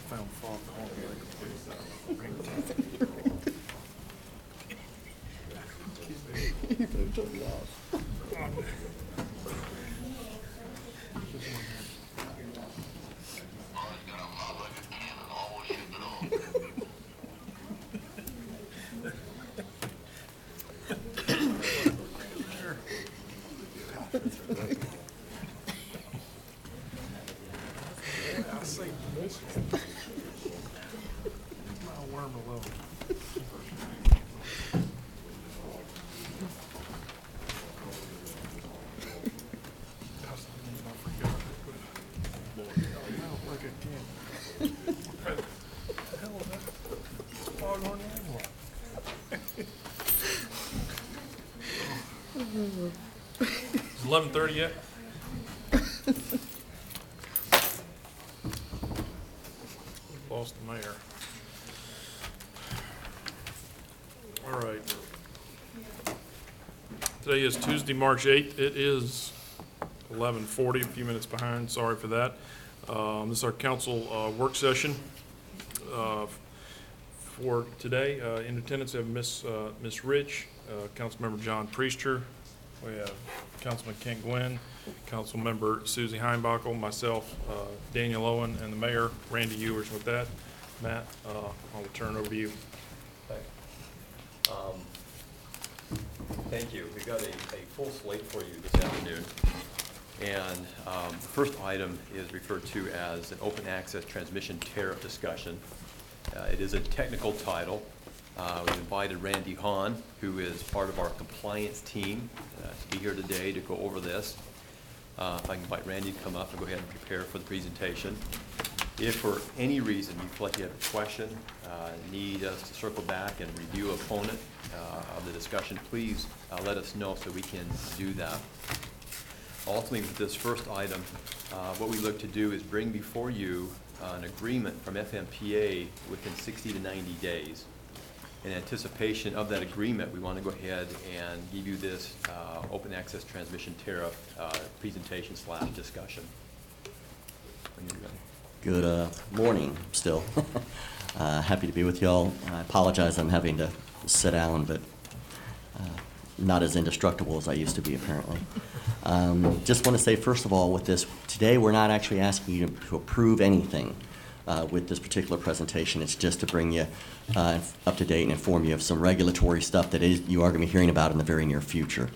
found foghorn I say this. My worm alone. Is 11:30 yet? Lost the mayor. All right. Today is Tuesday, March 8th. It is 11:40, a few minutes behind. Sorry for that. This is our council work session for today. In attendance, we have Miss Rich, Councilmember John Priester. We have Councilman Kent Gwynn, Councilmember Susie Heinbachel, myself, Daniel Owen, and the mayor, Randy Ewers. With that, Matt, I will turn it over to you. Thank you. We've got a full slate for you this afternoon. And the first item is referred to as an open access transmission tariff discussion. It is a technical title. We've invited Randy Hahn, who is part of our compliance team, to be here today to go over this. If I can invite Randy to come up and go ahead and prepare for the presentation. If for any reason you feel like you have a question, need us to circle back and review a component of the discussion, please let us know so we can do that. Ultimately, with this first item, what we look to do is bring before you an agreement from FMPA within 60 to 90 days. In anticipation of that agreement, we want to go ahead and give you this open access transmission tariff presentation / discussion. Good morning still. Happy to be with y'all. I apologize I'm having to sit down, but not as indestructible as I used to be apparently. Just want to say first of all with this, today we're not actually asking you to approve anything with this particular presentation. It's just to bring you up to date and inform you of some regulatory stuff that you are going to be hearing about in the very near future.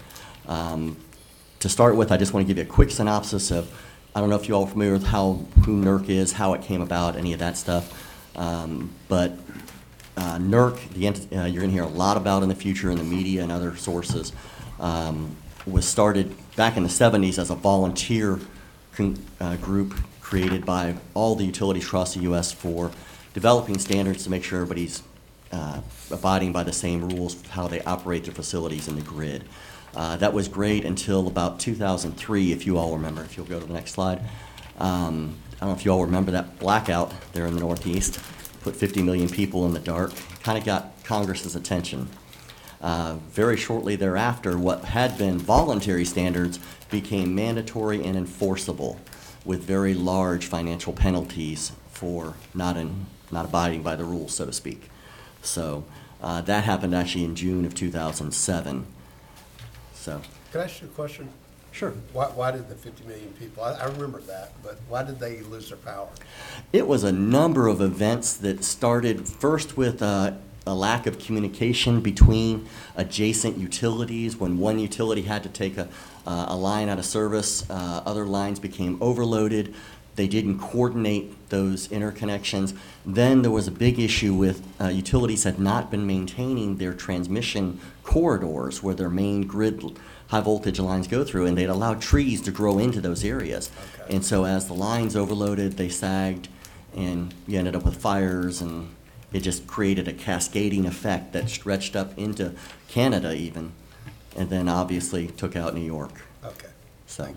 To start with, I just want to give you a quick synopsis of, I don't know if you all are familiar with who NERC is, how it came about, any of that stuff. But NERC, you're going to hear a lot about in the future in the media and other sources, was started back in the 70s as a volunteer group created by all the utilities across the U.S. for developing standards to make sure everybody's abiding by the same rules of how they operate their facilities in the grid. That was great until about 2003, if you all remember. If you'll go to the next slide. I don't know if you all remember that blackout there in the Northeast. Put 50 million people in the dark. Kind of got Congress's attention. Very shortly thereafter, what had been voluntary standards became mandatory and enforceable, with very large financial penalties for not abiding by the rules, so to speak. So that happened actually in June of 2007. So. Can I ask you a question? Sure. Why did the 50 million people, I remember that, but why did they lose their power? It was a number of events that started first with a lack of communication between adjacent utilities. When one utility had to take a line out of service, other lines became overloaded. They didn't coordinate those interconnections. Then there was a big issue with utilities had not been maintaining their transmission corridors where their main grid high voltage lines go through, and they'd allowed trees to grow into those areas. Okay. And so as the lines overloaded, they sagged, and you ended up with fires, and it just created a cascading effect that stretched up into Canada even, and then obviously took out New York. Okay. So.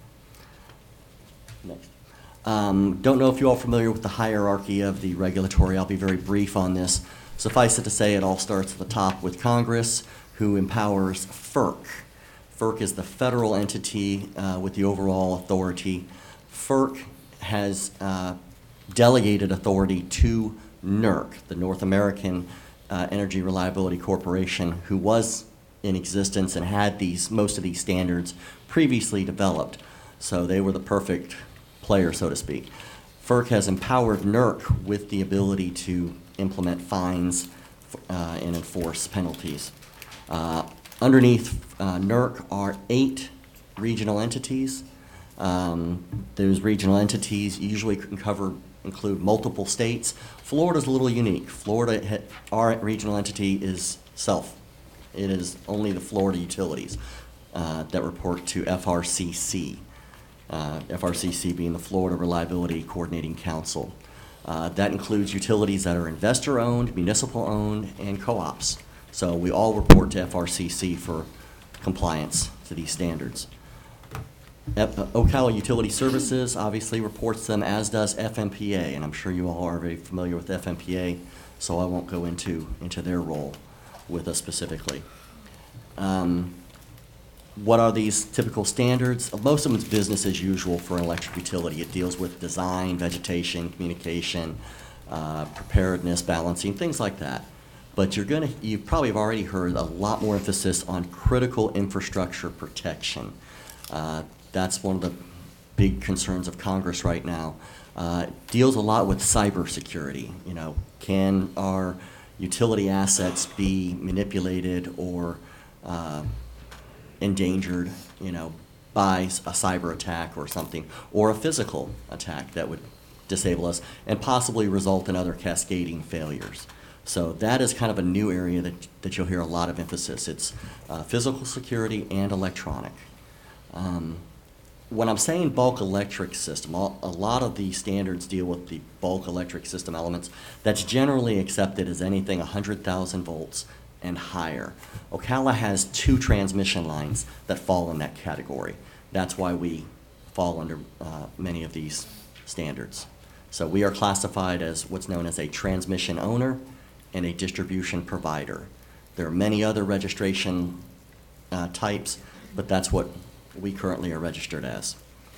Next. Don't know if you're all familiar with the hierarchy of the regulatory. I'll be very brief on this. Suffice it to say, it all starts at the top with Congress, who empowers FERC. FERC is the federal entity with the overall authority. FERC has delegated authority to NERC, the North American Energy Reliability Corporation, who was in existence and had most of these standards previously developed. So they were the perfect player, so to speak. FERC has empowered NERC with the ability to implement fines and enforce penalties. Underneath NERC are 8 regional entities. Those regional entities usually include multiple states. Florida's a little unique. Our regional entity is self. It is only the Florida utilities that report to FRCC. FRCC being the Florida Reliability Coordinating Council. That includes utilities that are investor-owned, municipal-owned, and co-ops. So we all report to FRCC for compliance to these standards. Ocala Utility Services obviously reports them, as does FMPA, and I'm sure you all are very familiar with FMPA, so I won't go into their role with us specifically. What are these typical standards? Most of them is business as usual for an electric utility. It deals with design, vegetation, communication, preparedness, balancing, things like that. But you probably have already heard a lot more emphasis on critical infrastructure protection. That's one of the big concerns of Congress right now. Deals a lot with cybersecurity. You know, can our utility assets be manipulated or endangered, by a cyber attack or something, or a physical attack that would disable us and possibly result in other cascading failures. So that is kind of a new area that you'll hear a lot of emphasis. It's physical security and electronic. When I'm saying bulk electric system, a lot of the standards deal with the bulk electric system elements. That's generally accepted as anything 100,000 volts and higher. Ocala has 2 transmission lines that fall in that category. That's why we fall under many of these standards. So we are classified as what's known as a transmission owner and a distribution provider. There are many other registration types, but that's what we currently are registered as.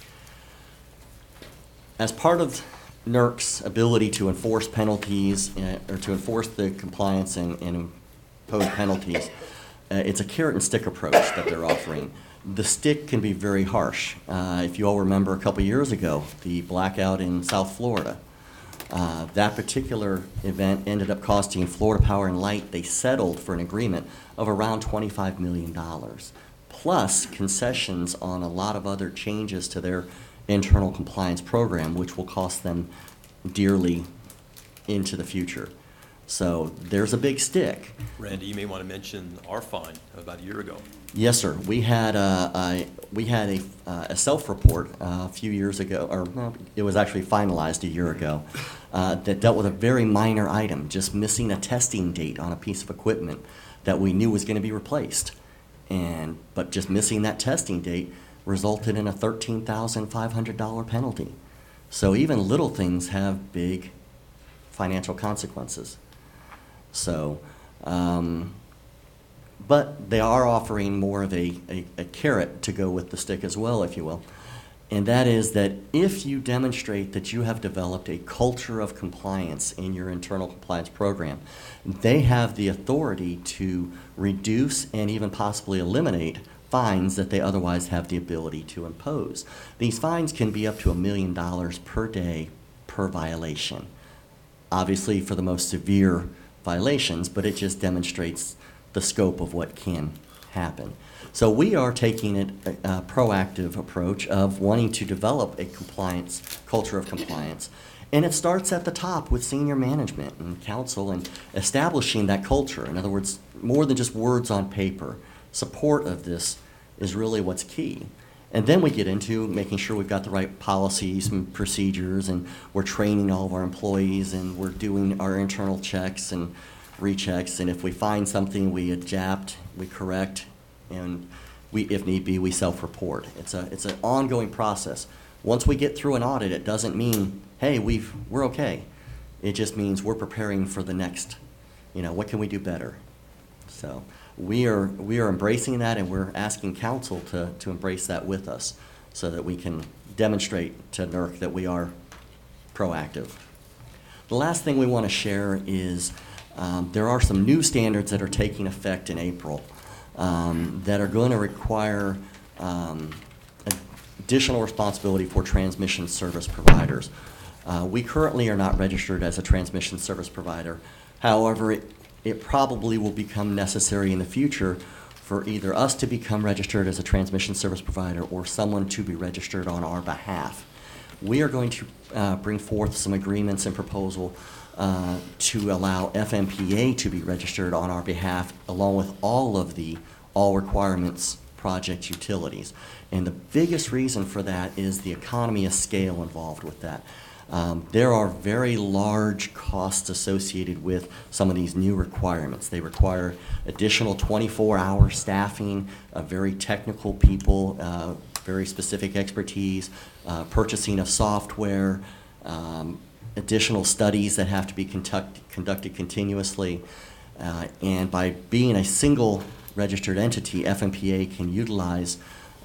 As part of NERC's ability to enforce penalties or to enforce the compliance and impose penalties, it's a carrot and stick approach that they're offering. The stick can be very harsh. If you all remember a couple years ago, the blackout in South Florida, that particular event ended up costing Florida Power and Light, they settled for an agreement of around $25 million, plus concessions on a lot of other changes to their internal compliance program, which will cost them dearly into the future. So there's a big stick. Randy, you may want to mention our fine about a year ago. Yes, sir. We had a self-report a few years ago, or no, it was actually finalized a year ago, that dealt with a very minor item, just missing a testing date on a piece of equipment that we knew was going to be replaced. But just missing that testing date resulted in a $13,500 penalty. So even little things have big financial consequences. So, but they are offering more of a carrot to go with the stick as well, if you will. And that is that if you demonstrate that you have developed a culture of compliance in your internal compliance program, they have the authority to reduce and even possibly eliminate fines that they otherwise have the ability to impose. These fines can be up to $1 million per day per violation. Obviously for the most severe violations, but it just demonstrates the scope of what can happen. So we are taking a proactive approach of wanting to develop a culture of compliance. And it starts at the top with senior management and council and establishing that culture. In other words, more than just words on paper. Support of this is really what's key. And then we get into making sure we've got the right policies and procedures, and we're training all of our employees, and we're doing our internal checks and rechecks. And if we find something, we adapt, we correct, and if need be, we self-report. It's an ongoing process. Once we get through an audit, it doesn't mean, hey, we're okay. It just means we're preparing for the next, what can we do better? So we are embracing that, and we're asking council to embrace that with us so that we can demonstrate to NERC that we are proactive. The last thing we want to share is there are some new standards that are taking effect in April that are going to require additional responsibility for transmission service providers. We currently are not registered as a transmission service provider. However, it probably will become necessary in the future for either us to become registered as a transmission service provider or someone to be registered on our behalf. We are going to bring forth some agreements and proposal to allow FMPA to be registered on our behalf, along with all of the all requirements project utilities. And the biggest reason for that is the economy of scale involved with that. There are very large costs associated with some of these new requirements. They require additional 24-hour staffing, very technical people, very specific expertise, purchasing of software, additional studies that have to be conducted continuously. And by being a single registered entity, FMPA can utilize,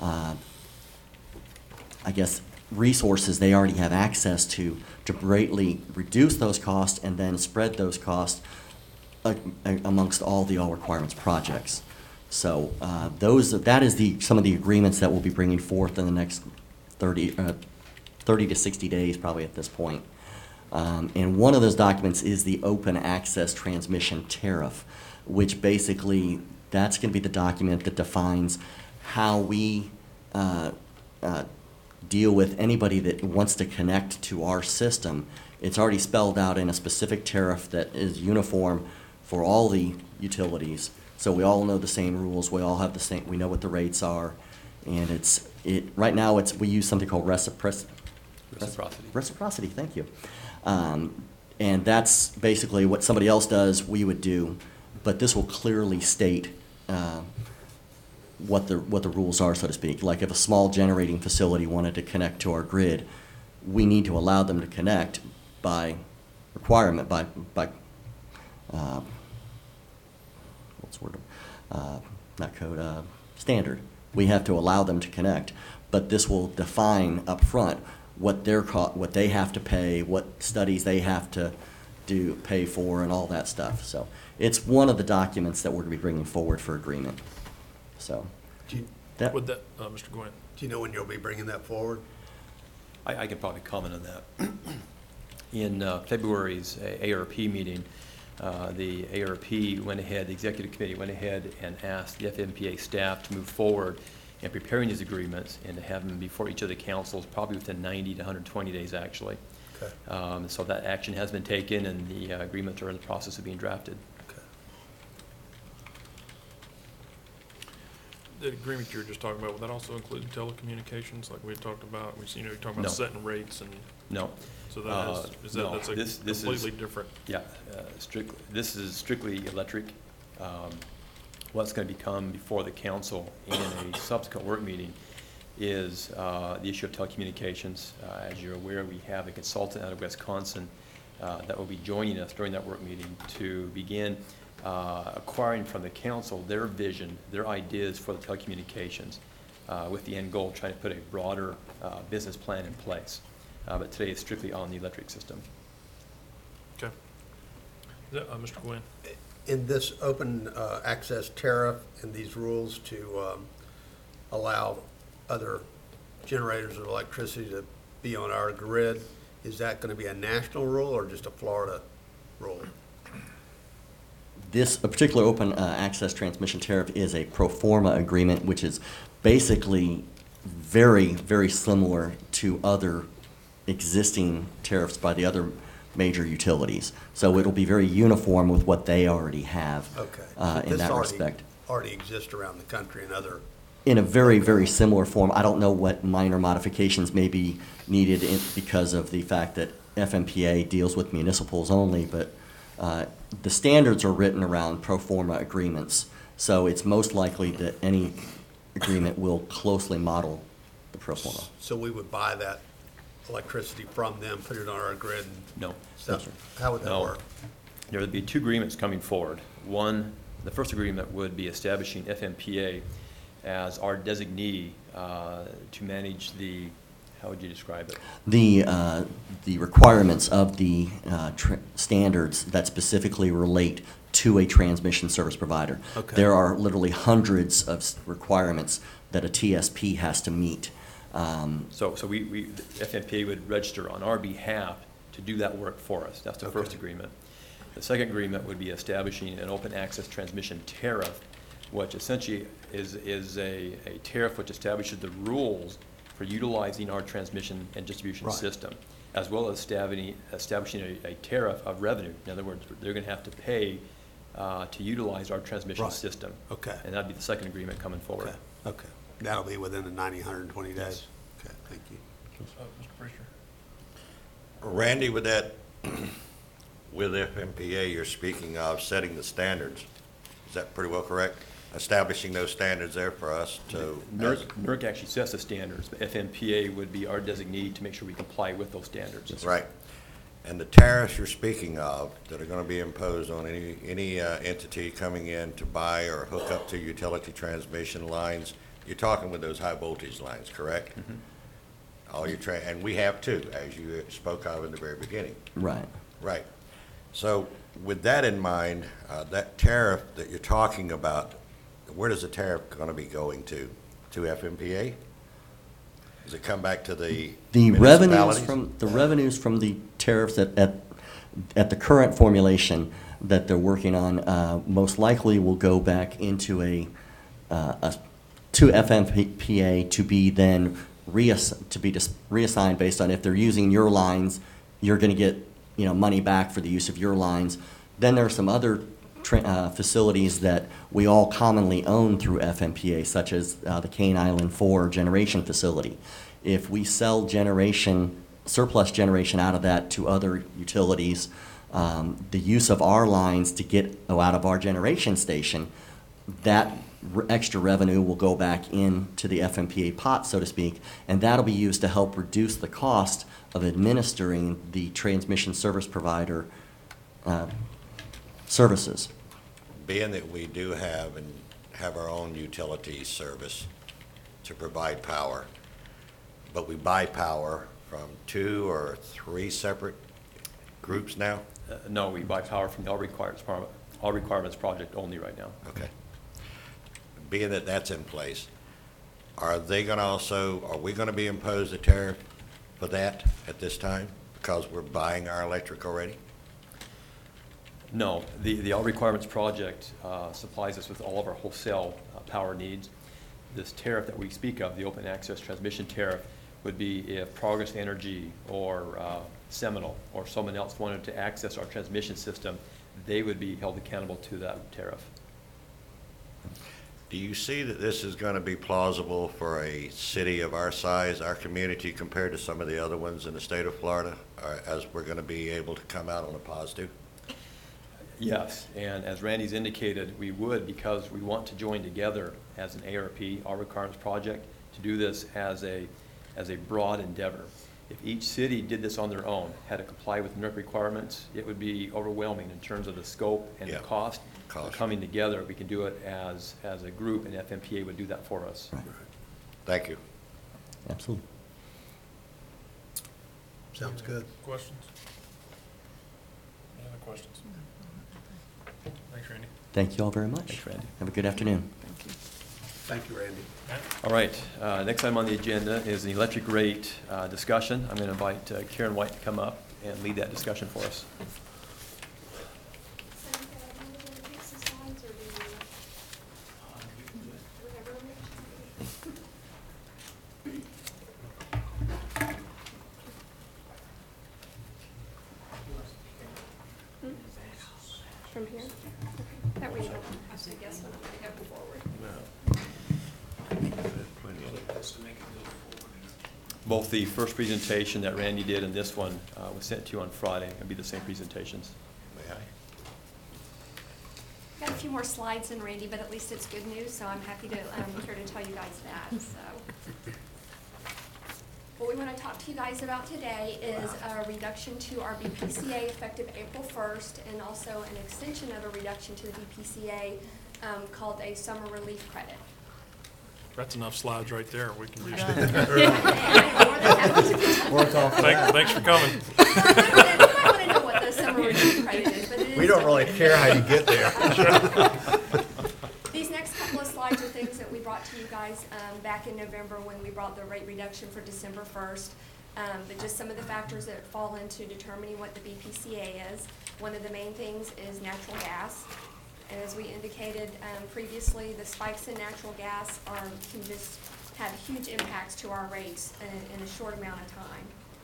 resources they already have access to greatly reduce those costs and then spread those costs amongst all the all requirements projects. So that is some of the agreements that we'll be bringing forth in the next 30 to 60 days, probably at this point. And one of those documents is the open access transmission tariff, which basically that's going to be the document that defines how we deal with anybody that wants to connect to our system. It's already spelled out in a specific tariff that is uniform for all the utilities. So we all know the same rules. We all have the same. We know what the rates are, and right now we use something called reciprocity. Reciprocity. Thank you. And that's basically what somebody else does, we would do, but this will clearly state what the rules are, so to speak. Like if a small generating facility wanted to connect to our grid, we need to allow them to connect by requirement, by not code, standard. We have to allow them to connect, but this will define up front what they have to pay, what studies they have to pay for, and all that stuff. So it's one of the documents that we're going to be bringing forward for agreement. So Mr. Gwynn. Do you know when you'll be bringing that forward? I can probably comment on that. In February's ARP meeting, the ARP went ahead, the executive committee went ahead and asked the FMPA staff to move forward in preparing these agreements and to have them before each of the councils, probably within 90 to 120 days, actually. Okay. So that action has been taken, and the agreements are in the process of being drafted. Okay. The agreement you were just talking about, would that also include telecommunications, like we had talked about? You're talking about No. setting rates and. No. So that's completely different. Yeah, this is strictly electric. What's going to become before the council in a subsequent work meeting is the issue of telecommunications. As you're aware, we have a consultant out of Wisconsin that will be joining us during that work meeting to begin acquiring from the council their vision, their ideas for the telecommunications, with the end goal of trying to put a broader business plan in place. But today it's strictly on the electric system. Okay. Mr. Gwynn. In this open access tariff and these rules to allow other generators of electricity to be on our grid, is that going to be a national rule or just a Florida rule? A particular open access transmission tariff is a pro forma agreement, which is basically very, very similar to other existing tariffs by the other major utilities. So it'll be very uniform with what they already have. Okay. In that respect. Already exists around the country in other. In a very, very similar form. I don't know what minor modifications may be needed because of the fact that FMPA deals with municipals only, but the standards are written around pro forma agreements. So it's most likely that any agreement will closely model the pro forma. So we would buy that electricity from them, put it on our grid and No. stuff? No, sir. How would that No. work? There would be two agreements coming forward. One, the first agreement would be establishing FMPA as our designee to manage the How would you describe it? The requirements of the standards that specifically relate to a transmission service provider. Okay. There are literally hundreds of requirements that a TSP has to meet. So the FMPA would register on our behalf to do that work for us. That's the first Okay. agreement. The second agreement would be establishing an open access transmission tariff, which essentially is a tariff which establishes the rules for utilizing our transmission and distribution Right. system, as well as establishing a tariff of revenue. In other words, they're going to have to pay to utilize our transmission Right. system. Okay. And that'd be the second agreement coming forward. Okay, okay. That'll be within the 90, 120 days? Yes. Okay, thank you. Mr. Priester? Randy, with that, with FMPA, you're speaking of setting the standards. Is that pretty well correct? Establishing those standards there for us to. NERC actually sets the standards, but FMPA would be our designee to make sure we comply with those standards. Right. And the tariffs you're speaking of that are going to be imposed on any entity coming in to buy or hook up to utility transmission lines, you're talking with those high voltage lines, correct? All your and we have too, as you spoke of in the very beginning. Right. Right. So with that in mind, that tariff that you're talking about, where does the tariff going to be going to? To FMPA? Does it come back to the Revenues from the tariffs at the current formulation that they're working on, most likely will go back into to FMPA to be then reassigned based on if they're using your lines, you're going to get money back for the use of your lines. Then there are some other facilities that we all commonly own through FMPA, such as the Cane Island 4 generation facility. If we sell surplus generation out of that to other utilities, the use of our lines to get out of our generation station, that extra revenue will go back into the FMPA pot, so to speak, and that'll be used to help reduce the cost of administering the transmission service provider services. Being that we do have our own utility service to provide power, but we buy power from 2 or 3 separate groups now? No, we buy power from the All Requirements Project only right now. Okay. Being that that's in place, are we going to be imposed a tariff for that at this time because we're buying our electric already? No, the All Requirements Project supplies us with all of our wholesale power needs. This tariff that we speak of, the open access transmission tariff, would be if Progress Energy or Seminole or someone else wanted to access our transmission system, they would be held accountable to that tariff. Do you see that this is going to be plausible for a city of our size, our community, compared to some of the other ones in the state of Florida, as we're going to be able to come out on a positive? Yes, and as Randy's indicated, we would, because we want to join together as an ARP, All Requirements Project, to do this as a broad endeavor. If each city did this on their own, had to comply with NERC requirements, it would be overwhelming in terms of the scope and the cost. Cost. Coming together, we can do it as a group, and FMPA would do that for us. Right. Thank you. Absolutely. Sounds good. Questions? Any other questions? Thanks, Randy. Thank you all very much. Thanks, Randy. Have a good afternoon. Thank you, Randy. All right, next item on the agenda is the electric rate discussion. I'm going to invite Karen White to come up and lead that discussion for us. From here? That way you don't have to guess when I'm going to go forward. Both the first presentation that Randy did and this one was sent to you on Friday. It'll be the same presentations. May I? Got a few more slides than Randy, but at least it's good news, so I'm happy to here to tell you guys that. So, what we want to talk to you guys about today is a reduction to our BPCA effective April 1st, and also an extension of a reduction to the BPCA called a summer relief credit. That's enough slides right there. We can just, I'm more than happy to present. thanks for coming. You might want to know what the summer review credit is, but it is. We don't really care how you get there. These next couple of slides are things that we brought to you guys back in November when we brought the rate reduction for December 1st. But just some of the factors that fall into determining what the BPCA is. One of the main things is natural gas. And as we indicated previously, the spikes in natural gas can just have huge impacts to our rates in a short amount of time.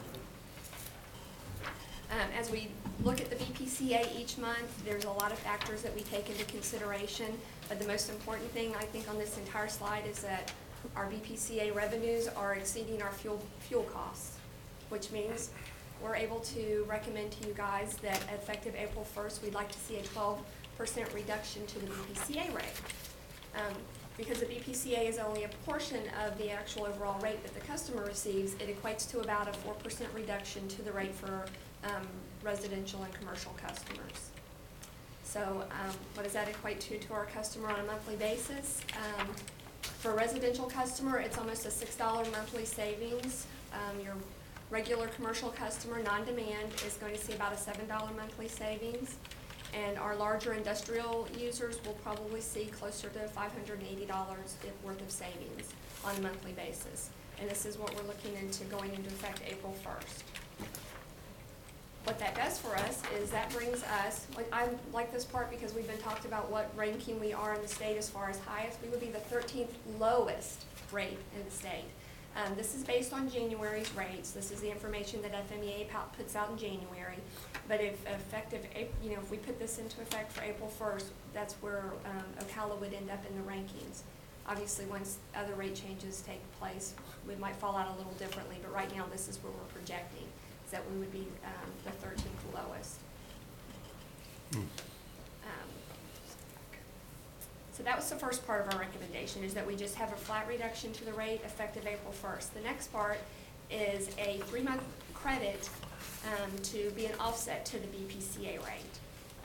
As we look at the BPCA each month, there's a lot of factors that we take into consideration, but the most important thing I think on this entire slide is that our BPCA revenues are exceeding our fuel costs, which means we're able to recommend to you guys that effective April 1st, we'd like to see a 12% reduction to the BPCA rate. Because the BPCA is only a portion of the actual overall rate that the customer receives, it equates to about a 4% reduction to the rate for residential and commercial customers. So what does that equate to our customer on a monthly basis? For a residential customer, it's almost a $6 monthly savings. Your regular commercial customer, non-demand, is going to see about a $7 monthly savings. And our larger industrial users will probably see closer to $580 worth of savings on a monthly basis. And this is what we're looking into going into effect April 1st. What that does for us is that brings us, I like this part because we've been talked about what ranking we are in the state as far as highest. We would be the 13th lowest rate in the state. This is based on January's rates. This is the information that FMEA puts out in January. But if effective, if we put this into effect for April 1st, that's where Ocala would end up in the rankings. Obviously, once other rate changes take place, we might fall out a little differently, but right now this is where we're projecting, is that we would be the 13th lowest. So that was the first part of our recommendation, is that we just have a flat reduction to the rate effective April 1st. The next part is a 3-month credit to be an offset to the BPCA rate.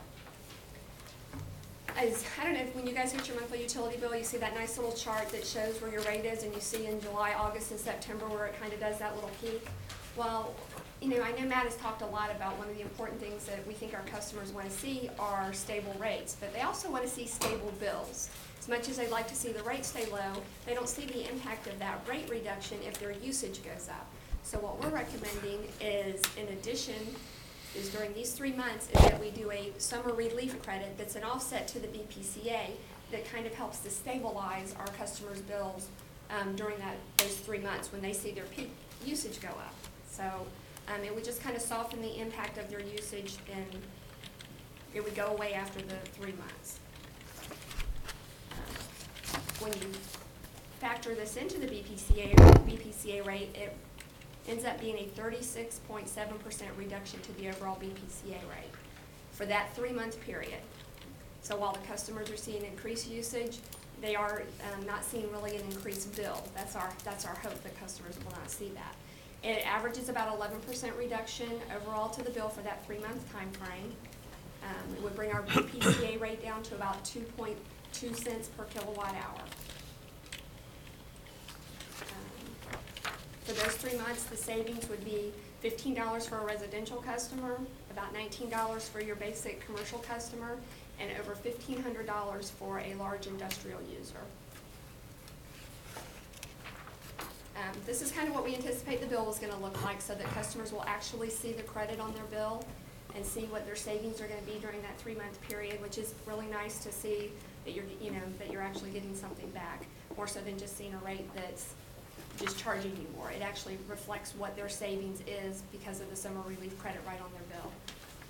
I don't know, when you guys get your monthly utility bill, you see that nice little chart that shows where your rate is, and you see in July, August, and September where it kind of does that little peak. Well, I know Matt has talked a lot about one of the important things that we think our customers want to see are stable rates, but they also want to see stable bills. As much as they'd like to see the rate stay low, they don't see the impact of that rate reduction if their usage goes up. So what we're recommending is, in addition, is during these 3 months, is that we do a summer relief credit that's an offset to the BPCA that kind of helps to stabilize our customers' bills during those 3 months when they see their peak usage go up. So it would just kind of soften the impact of their usage, and it would go away after the 3 months. When you factor this into the BPCA rate, it ends up being a 36.7% reduction to the overall BPCA rate for that 3-month period. So while the customers are seeing increased usage, they are not seeing really an increased bill. That's our hope that customers will not see that. It averages about 11% reduction overall to the bill for that 3-month time frame. It would bring our BPCA rate down to about 2.2 cents per kilowatt hour. For those 3 months, the savings would be $15 for a residential customer, about $19 for your basic commercial customer, and over $1,500 for a large industrial user. This is kind of what we anticipate the bill is going to look like, so that customers will actually see the credit on their bill and see what their savings are going to be during that 3-month period, which is really nice to see that you're actually getting something back, more so than just seeing a rate that's just charging you more. It actually reflects what their savings is because of the summer relief credit right on their bill.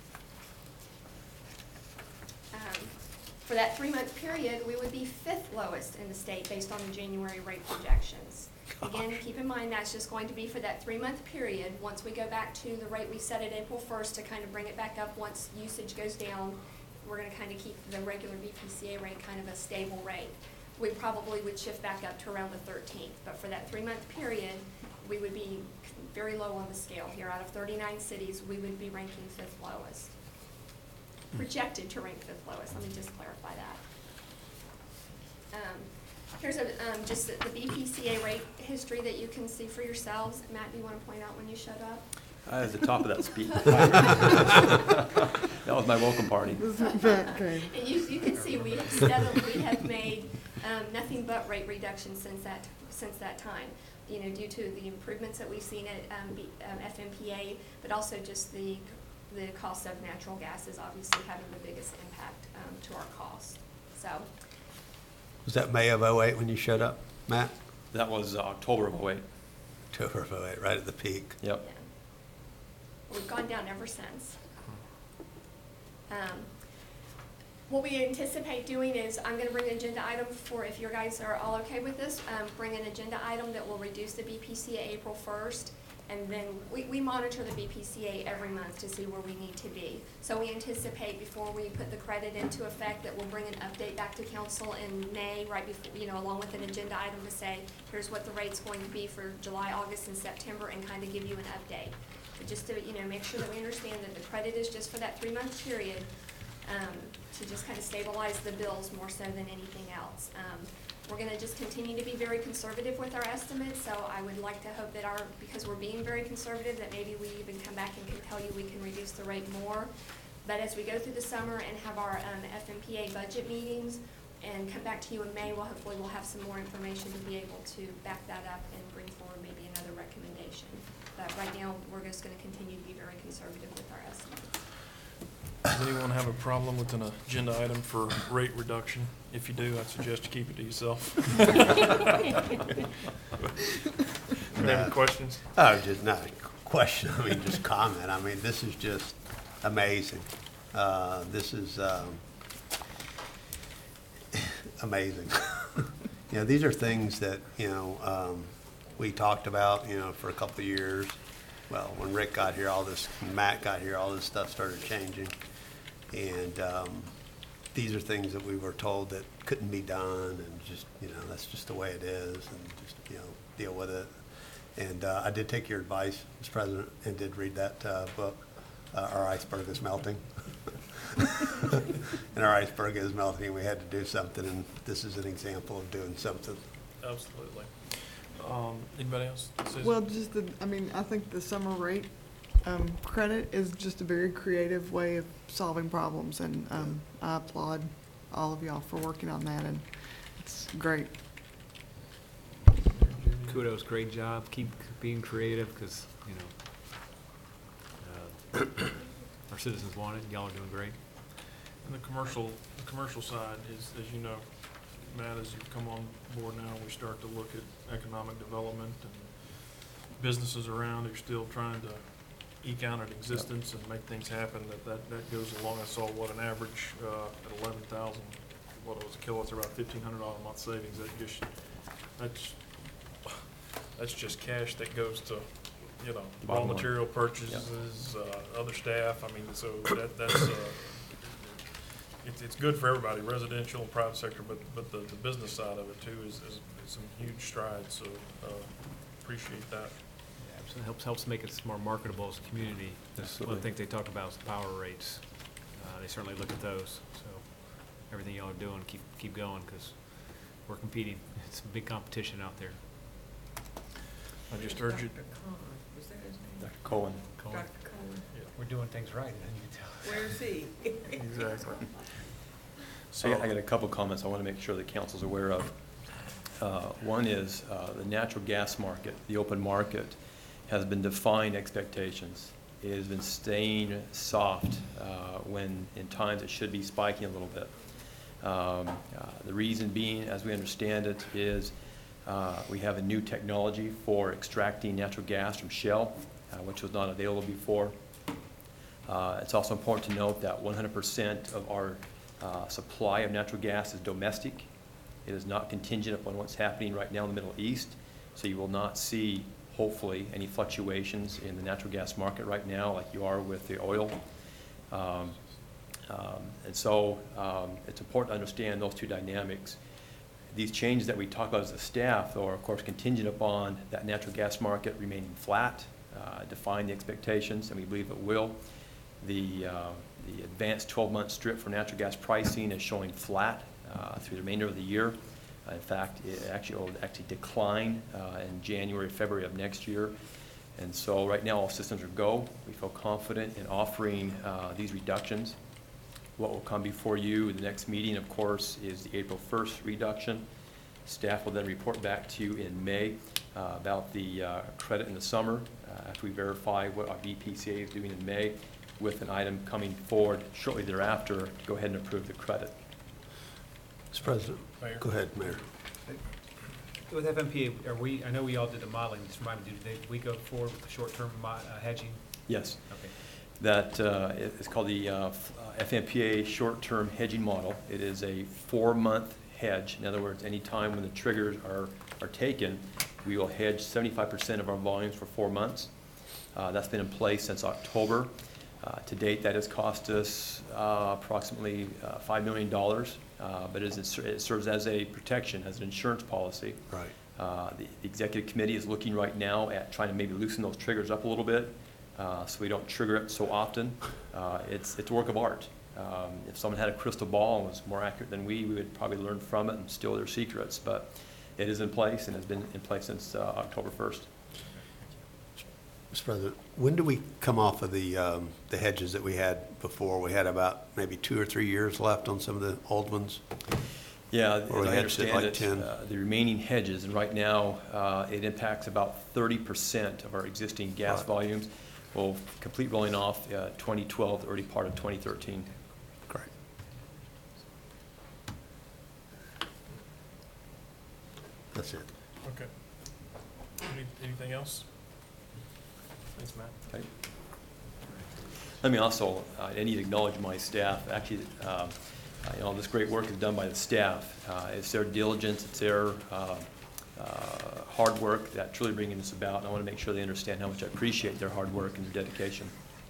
For that 3-month period, we would be 5th lowest in the state based on the January rate projections. Again, keep in mind that's just going to be for that 3-month period. Once we go back to the rate we set at April 1st to kind of bring it back up once usage goes down, we're going to kind of keep the regular BPCA rate kind of a stable rate. We probably would shift back up to around the 13th, but for that 3-month period, we would be very low on the scale here. Out of 39 cities, we would be ranking 5th lowest. Projected to rank 5th lowest, let me just clarify that. Here's just the BPCA rate history that you can see for yourselves. Matt, do you want to point out when you showed up? I was at the top of that speed. That was my welcome party. And you can see we have made nothing but rate reductions since that time. You know, due to the improvements that we've seen at FMPA, but also just the cost of natural gas is obviously having the biggest impact to our cost. So. Was that May of '08 when you showed up, Matt? That was October of '08. October of '08, right at the peak. Yep. Yeah. We've gone down ever since. What we anticipate doing is, I'm gonna bring an agenda item for, if you guys are all okay with this, bring an agenda item that will reduce the BPCA April 1st. And then we monitor the BPCA every month to see where we need to be. So we anticipate before we put the credit into effect that we'll bring an update back to council in May, right before, you know, along with an agenda item to say, here's what the rate's going to be for July, August, and September, and kind of give you an update. But just to, you know, make sure that we understand that the credit is just for that 3-month period, to just kind of stabilize the bills more so than anything else. We're gonna just continue to be very conservative with our estimates, so I would like to hope that because we're being very conservative, that maybe we even come back and can tell you we can reduce the rate more. But as we go through the summer and have our FMPA budget meetings and come back to you in May, hopefully we'll have some more information to be able to back that up and bring forward maybe another recommendation. But right now, we're just gonna continue to be very conservative with our estimates. Does anyone have a problem with an agenda item for rate reduction? If you do, I'd suggest you keep it to yourself. Any questions? Oh, just not a question, I mean, just comment. I mean, this is just amazing. This is amazing. You know, these are things that, you know, we talked about, you know, for a couple of years. Well, when Rick got here, Matt got here, all this stuff started changing. And these are things that we were told that couldn't be done, and just, you know, that's just the way it is, and just, you know, deal with it. And I did take your advice, Mr. President, and did read that book, Our Iceberg is Melting. And our iceberg is melting, and we had to do something, and this is an example of doing something. Absolutely. Anybody else? Susan? Well, I think the summer rate credit is just a very creative way of solving problems, and I applaud all of y'all for working on that, and it's great. Kudos, great job. Keep being creative, because, you know, our citizens want it. Y'all are doing great. And the commercial side is, as you know, Matt, as you've come on board now, we start to look at economic development and businesses around who are still trying to eke out an existence and make things happen. That goes along. I saw what an average at 11,000, what it was a kilowatts, about $1,500 a month savings. That's just cash that goes to, you know, raw Bottom line. material purchases, other staff. I mean, so that's it's good for everybody, residential and private sector, but the business side of it too is some huge strides. So appreciate that. Yeah, it helps make us more marketable as a community. That's one of the things they talk about is power rates. They certainly look at those. So everything y'all are doing, keep going, because we're competing. It's a big competition out there. I just urge you. Dr. Cohen, was that his name? Dr. Cohen. Cohen. Dr. Cohen. We're doing things right, and then you can tell. Where is he? Exactly. I got a couple comments I want to make sure the council's aware of. One is the natural gas market, the open market, has been defying expectations. It has been staying soft when in times it should be spiking a little bit. The reason being, as we understand it, is we have a new technology for extracting natural gas from shale, which was not available before. It's also important to note that 100% of our supply of natural gas is domestic. It is not contingent upon what's happening right now in the Middle East, so you will not see, hopefully, any fluctuations in the natural gas market right now like you are with the oil. And so it's important to understand those two dynamics. These changes that we talk about as a staff are, of course, contingent upon that natural gas market remaining flat, defying the expectations, and we believe it will. The advanced 12-month strip for natural gas pricing is showing flat through the remainder of the year. In fact, it will actually decline in January, February of next year. And so right now, all systems are go. We feel confident in offering these reductions. What will come before you in the next meeting, of course, is the April 1st reduction. Staff will then report back to you in May about the credit in the summer after we verify what our BPCA is doing in May, with an item coming forward shortly thereafter to go ahead and approve the credit. Mr. President, Mayor. go ahead, Mayor. With FMPA, I know we all did the modeling, just remind me, did we go forward with the short-term hedging? Yes. Okay. That is called the FMPA short-term hedging model. It is a 4-month hedge. In other words, any time when the triggers are taken, we will hedge 75% of our volumes for 4 months. That's been in place since October. To date, that has cost us approximately $5 million, but it serves as a protection, as an insurance policy. Right. The executive committee is looking right now at trying to maybe loosen those triggers up a little bit, so we don't trigger it so often. It's a work of art. If someone had a crystal ball and was more accurate than we would probably learn from it and steal their secrets, but it is in place and has been in place since October 1st. Mr. President, when do we come off of the hedges that we had before? We had about maybe 2 or 3 years left on some of the old ones. Yeah, Or as I we hedged it understand like it, 10. the remaining hedges, and right now, it impacts about 30% of our existing gas Right. volumes. Will complete rolling off 2012, the early part of 2013. Great. That's it. Okay. Anything else? Thanks, Matt. Okay. Let me also, I need to acknowledge my staff. Actually, this great work is done by the staff. It's their diligence, it's their hard work that truly bringing this about. And I want to make sure they understand how much I appreciate their hard work and their dedication.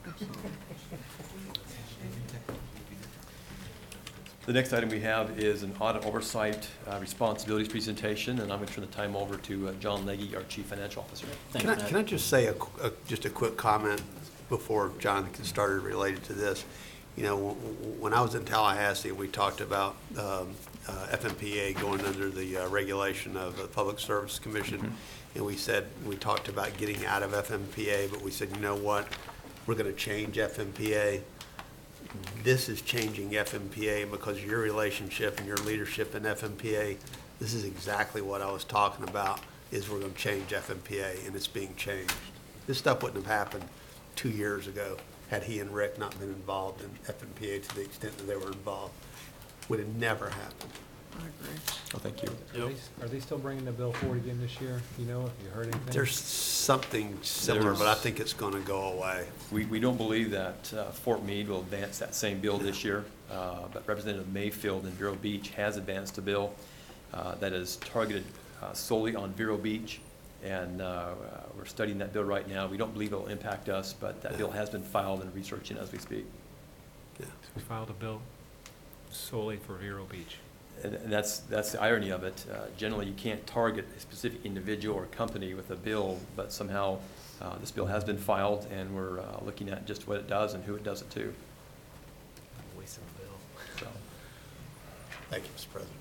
The next item we have is an audit oversight responsibilities presentation, and I'm going to turn the time over to John Legge, our Chief Financial Officer. Can I just say just a quick comment before John gets started related to this? You know, when I was in Tallahassee, we talked about FMPA going under the regulation of the Public Service Commission, and we talked about getting out of FMPA, but we said, you know what, we're going to change FMPA. This is changing FMPA because of your relationship and your leadership in FMPA. This is exactly what I was talking about, is we're going to change FMPA, and it's being changed. This stuff wouldn't have happened 2 years ago had he and Rick not been involved in FMPA to the extent that they were involved. Would have never happened. I agree. Oh, thank you. Yep. Are they still bringing the bill forward again this year? You know, if you heard anything? There's something similar, but I think it's going to go away. We don't believe that Fort Meade will advance that same bill this year, but Representative Mayfield in Vero Beach has advanced a bill that is targeted solely on Vero Beach, and we're studying that bill right now. We don't believe it will impact us, but that bill has been filed and researching as we speak. Yeah. We filed a bill solely for Vero Beach. And that's the irony of it. Generally, you can't target a specific individual or company with a bill, but somehow this bill has been filed, and we're looking at just what it does and who it does it to. Waste of a bill. So, Thank you, Mr. President.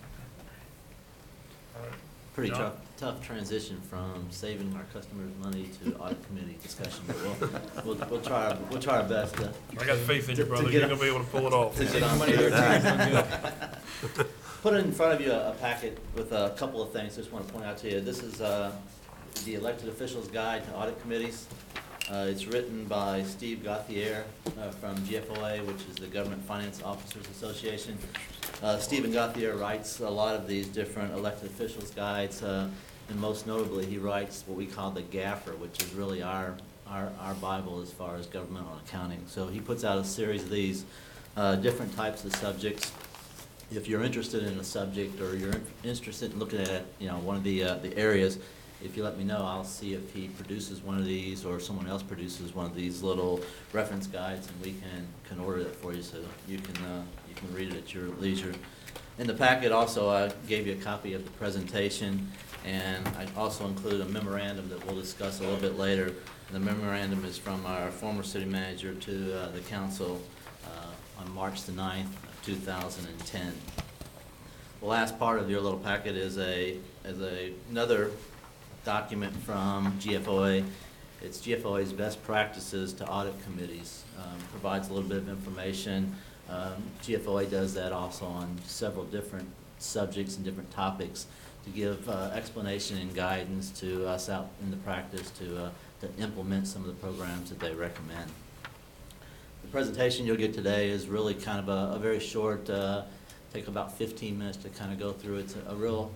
All right. Pretty John? tough transition from saving our customers money to audit committee discussion, but we'll try our best to. I got faith in you, to brother. get You're on- going to be able to pull it off. to get on through. Put in front of you a packet with a couple of things, just want to point out to you. This is the Elected Officials Guide to Audit Committees. It's written by Steve Gauthier from GFOA, which is the Government Finance Officers Association. Stephen Gauthier writes a lot of these different elected officials guides, and most notably, he writes what we call the GAFR, which is really our Bible as far as governmental accounting. So he puts out a series of these different types of subjects. If you're interested in a subject or you're interested in looking at one of the areas, if you let me know, I'll see if he produces one of these or someone else produces one of these little reference guides, and we can order it for you so you can read it at your leisure. In the packet also, I gave you a copy of the presentation, and I also included a memorandum that we'll discuss a little bit later. The memorandum is from our former city manager to the council on March the 9th, 2010. The last part of your little packet is another document from GFOA. It's GFOA's best practices to audit committees. Provides a little bit of information. GFOA does that also on several different subjects and different topics to give explanation and guidance to us out in the practice to implement some of the programs that they recommend. The presentation you'll get today is really kind of a very short, take about 15 minutes to kind of go through. It's a real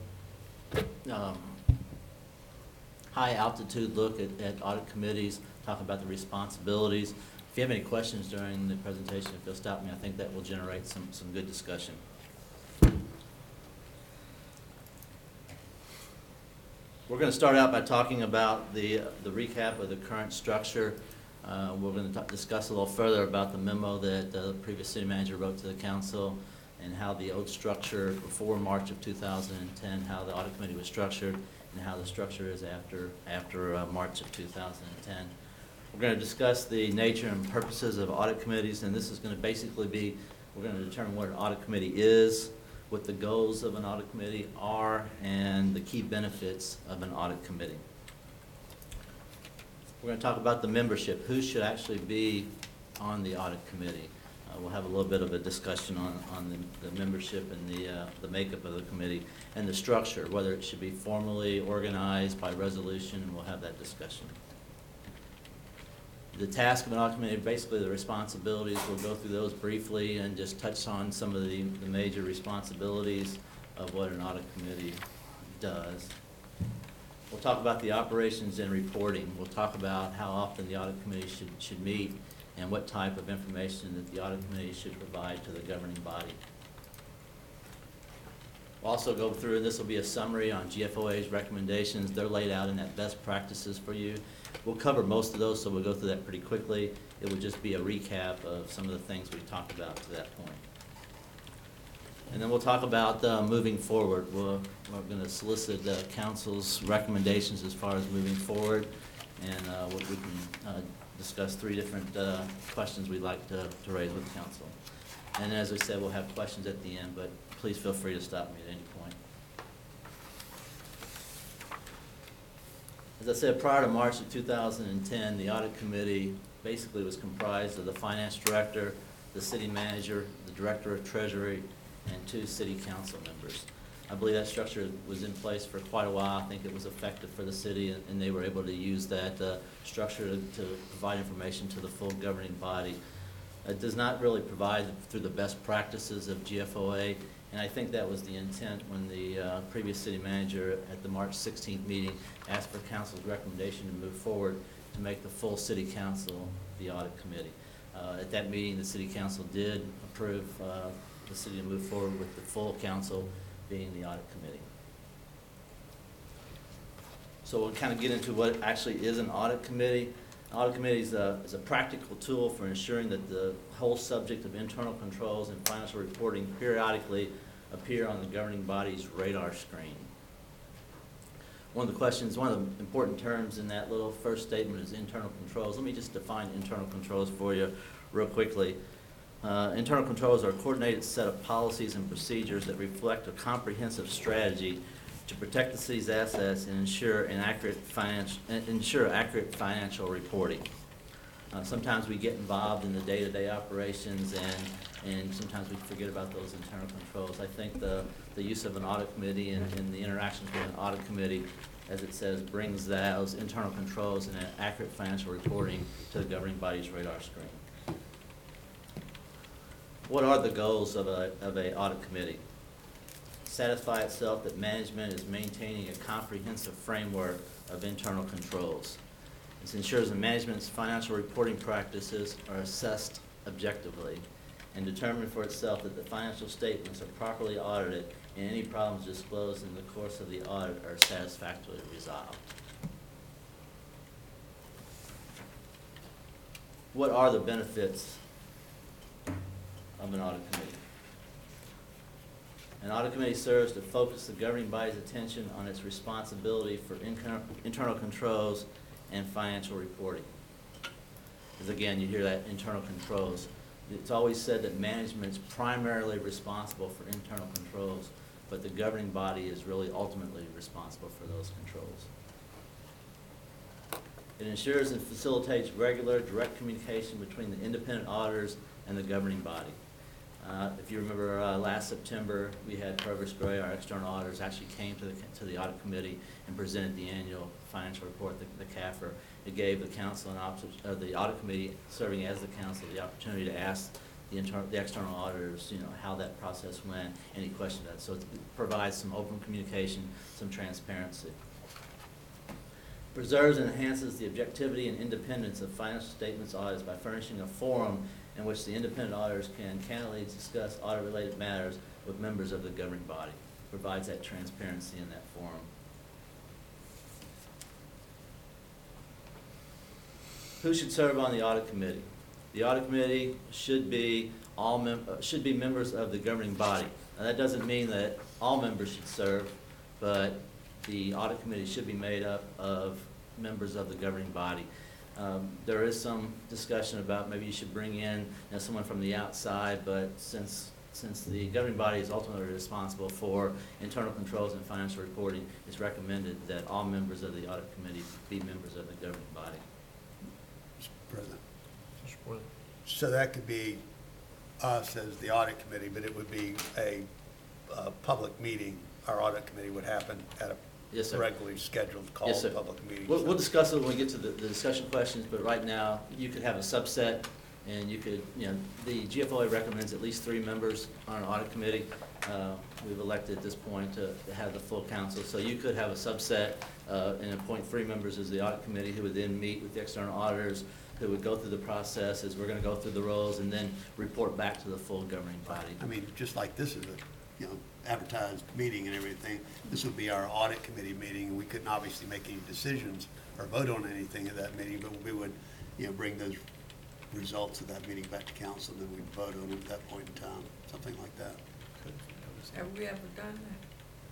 high altitude look at audit committees, talk about the responsibilities. If you have any questions during the presentation, if you'll stop me, I think that will generate some good discussion. We're going to start out by talking about the recap of the current structure. We're going to discuss a little further about the memo that the previous city manager wrote to the council and how the old structure before March of 2010, how the audit committee was structured, and how the structure is after March of 2010. We're going to discuss the nature and purposes of audit committees, and this is going to basically be, we're going to determine what an audit committee is, what the goals of an audit committee are, and the key benefits of an audit committee. We're going to talk about the membership, who should actually be on the audit committee. We'll have a little bit of a discussion on the membership and the makeup of the committee and the structure, whether it should be formally organized by resolution, and we'll have that discussion. The task of an audit committee, basically the responsibilities, we'll go through those briefly and just touch on some of the major responsibilities of what an audit committee does. We'll talk about the operations and reporting. We'll talk about how often the audit committee should meet and what type of information that the audit committee should provide to the governing body. We'll also go through, and this will be a summary on GFOA's recommendations. They're laid out in that best practices for you. We'll cover most of those, so we'll go through that pretty quickly. It will just be a recap of some of the things we talked about to that point. And then we'll talk about moving forward. We're going to solicit council's recommendations as far as moving forward, and we can discuss 3 different questions we'd like to raise with council. And as I said, we'll have questions at the end, but please feel free to stop me at any point. As I said, prior to March of 2010, the audit committee basically was comprised of the finance director, the city manager, the director of treasury, and 2 city council members. I believe that structure was in place for quite a while. I think it was effective for the city, and they were able to use that structure to provide information to the full governing body. It does not really provide through the best practices of GFOA, and I think that was the intent when the previous city manager at the March 16th meeting asked for council's recommendation to move forward to make the full city council the audit committee. At that meeting, the city council did approve the city to move forward with the full council being the audit committee. So we'll kind of get into what actually is an audit committee. An audit committee is a practical tool for ensuring that the whole subject of internal controls and financial reporting periodically appear on the governing body's radar screen. One of the important terms in that little first statement is internal controls. Let me just define internal controls for you real quickly. Internal controls are a coordinated set of policies and procedures that reflect a comprehensive strategy to protect the city's assets and ensure accurate financial reporting. Sometimes we get involved in the day-to-day operations, and sometimes we forget about those internal controls. I think the use of an audit committee and the interactions with an audit committee, as it says, brings those internal controls and accurate financial reporting to the governing body's radar screen. What are the goals of an audit committee? Satisfy itself that management is maintaining a comprehensive framework of internal controls. This ensures that management's financial reporting practices are assessed objectively and determine for itself that the financial statements are properly audited and any problems disclosed in the course of the audit are satisfactorily resolved. What are the benefits of an audit committee? An audit committee serves to focus the governing body's attention on its responsibility for internal controls and financial reporting. Because again, you hear that internal controls. It's always said that management is primarily responsible for internal controls. but the governing body is really ultimately responsible for those controls. It ensures and facilitates regular, direct communication between the independent auditors and the governing body. If you remember, last September, we had Provost Gray, our external auditors, actually came to the audit committee and presented the annual financial report, the CAFR. It gave the council the audit committee, serving as the council, the opportunity to ask the external auditors, how that process went, any questions. So it provides some open communication, some transparency. Preserves and enhances the objectivity and independence of financial statements audits by furnishing a forum in which the independent auditors can candidly discuss audit-related matters with members of the governing body. Provides that transparency in that forum. Who should serve on the audit committee? The audit committee should be members of the governing body. Now, that doesn't mean that all members should serve, but the audit committee should be made up of members of the governing body. There is some discussion about maybe you should bring in someone from the outside, but since the governing body is ultimately responsible for internal controls and financial reporting, it's recommended that all members of the audit committee be members of the governing body. Mr. President. Mr. Boyle. So that could be us as the audit committee, but it would be a public meeting. Our audit committee would happen at a Yes, sir. regularly scheduled Yes, sir. public meeting. We'll discuss it when we get to the discussion questions, but right now, you could have a subset, and you could, the GFOA recommends at least 3 members on an audit committee. We've elected at this point to have the full council, so you could have a subset and appoint 3 members as the audit committee, who would then meet with the external auditors, who would go through the process as we're gonna go through the roles, and then report back to the full governing body. I mean, just like this is a, advertised meeting and everything, this would be our audit committee meeting. We couldn't obviously make any decisions or vote on anything at that meeting, but we would, bring those results of that meeting back to council, and then we'd vote on it at that point in time, something like that. Have we ever done that?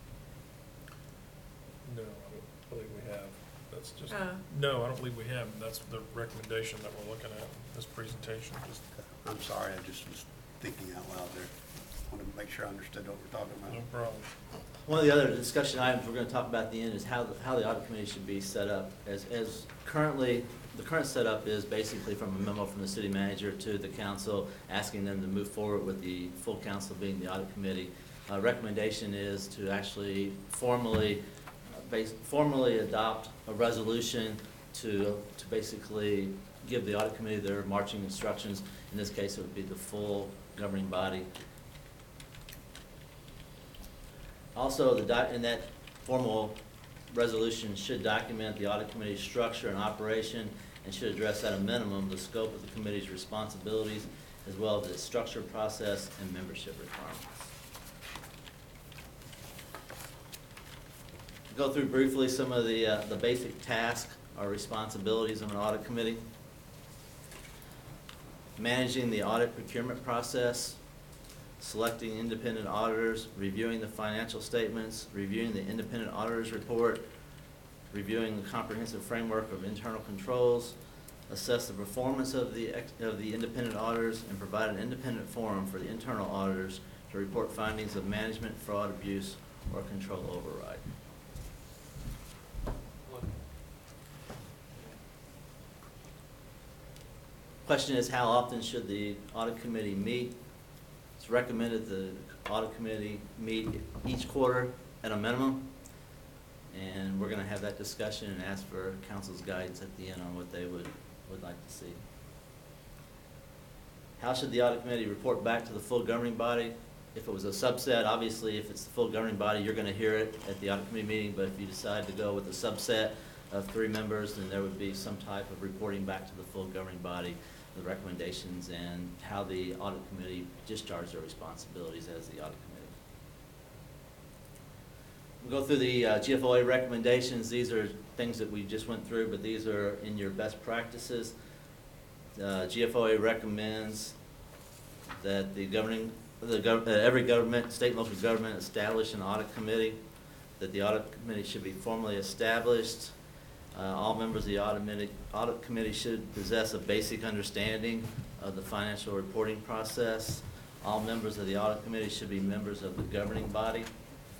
No, I don't believe we have. That's just, Uh. no, I don't believe we have. That's the recommendation that we're looking at in this presentation. Just, I'm sorry, I just was thinking out loud there. Wanted to make sure I understood what we're talking no about. problem. One of the other discussion items we're gonna talk about at the end is how the audit committee should be set up. As currently, the current setup is basically from a memo from the city manager to the council, asking them to move forward with the full council being the audit committee. Recommendation is to actually formally adopt a resolution to basically give the audit committee their marching instructions. In this case, it would be the full governing body. Also, in that formal resolution should document the audit committee's structure and operation, and should address at a minimum the scope of the committee's responsibilities, as well as its structure, process, and membership requirements. Go through briefly some of the basic tasks or responsibilities of an audit committee. Managing the audit procurement process, selecting independent auditors, reviewing the financial statements, reviewing the independent auditor's report, reviewing the comprehensive framework of internal controls, assess the performance of the independent auditors, and provide an independent forum for the internal auditors to report findings of management, fraud, abuse, or control override. Question is, how often should the audit committee meet? It's recommended the audit committee meet each quarter at a minimum, and we're gonna have that discussion and ask for council's guidance at the end on what they would like to see. How should the audit committee report back to the full governing body? If it was a subset, obviously, if it's the full governing body, you're gonna hear it at the audit committee meeting, but if you decide to go with a subset of 3 members, then there would be some type of reporting back to the full governing body, the recommendations and how the audit committee discharged their responsibilities as the audit committee. We'll go through the GFOA recommendations. These are things that we just went through, but these are in your best practices. GFOA recommends that every government, state and local government, establish an audit committee, that the audit committee should be formally established. All members of the audit committee should possess a basic understanding of the financial reporting process. All members of the audit committee should be members of the governing body.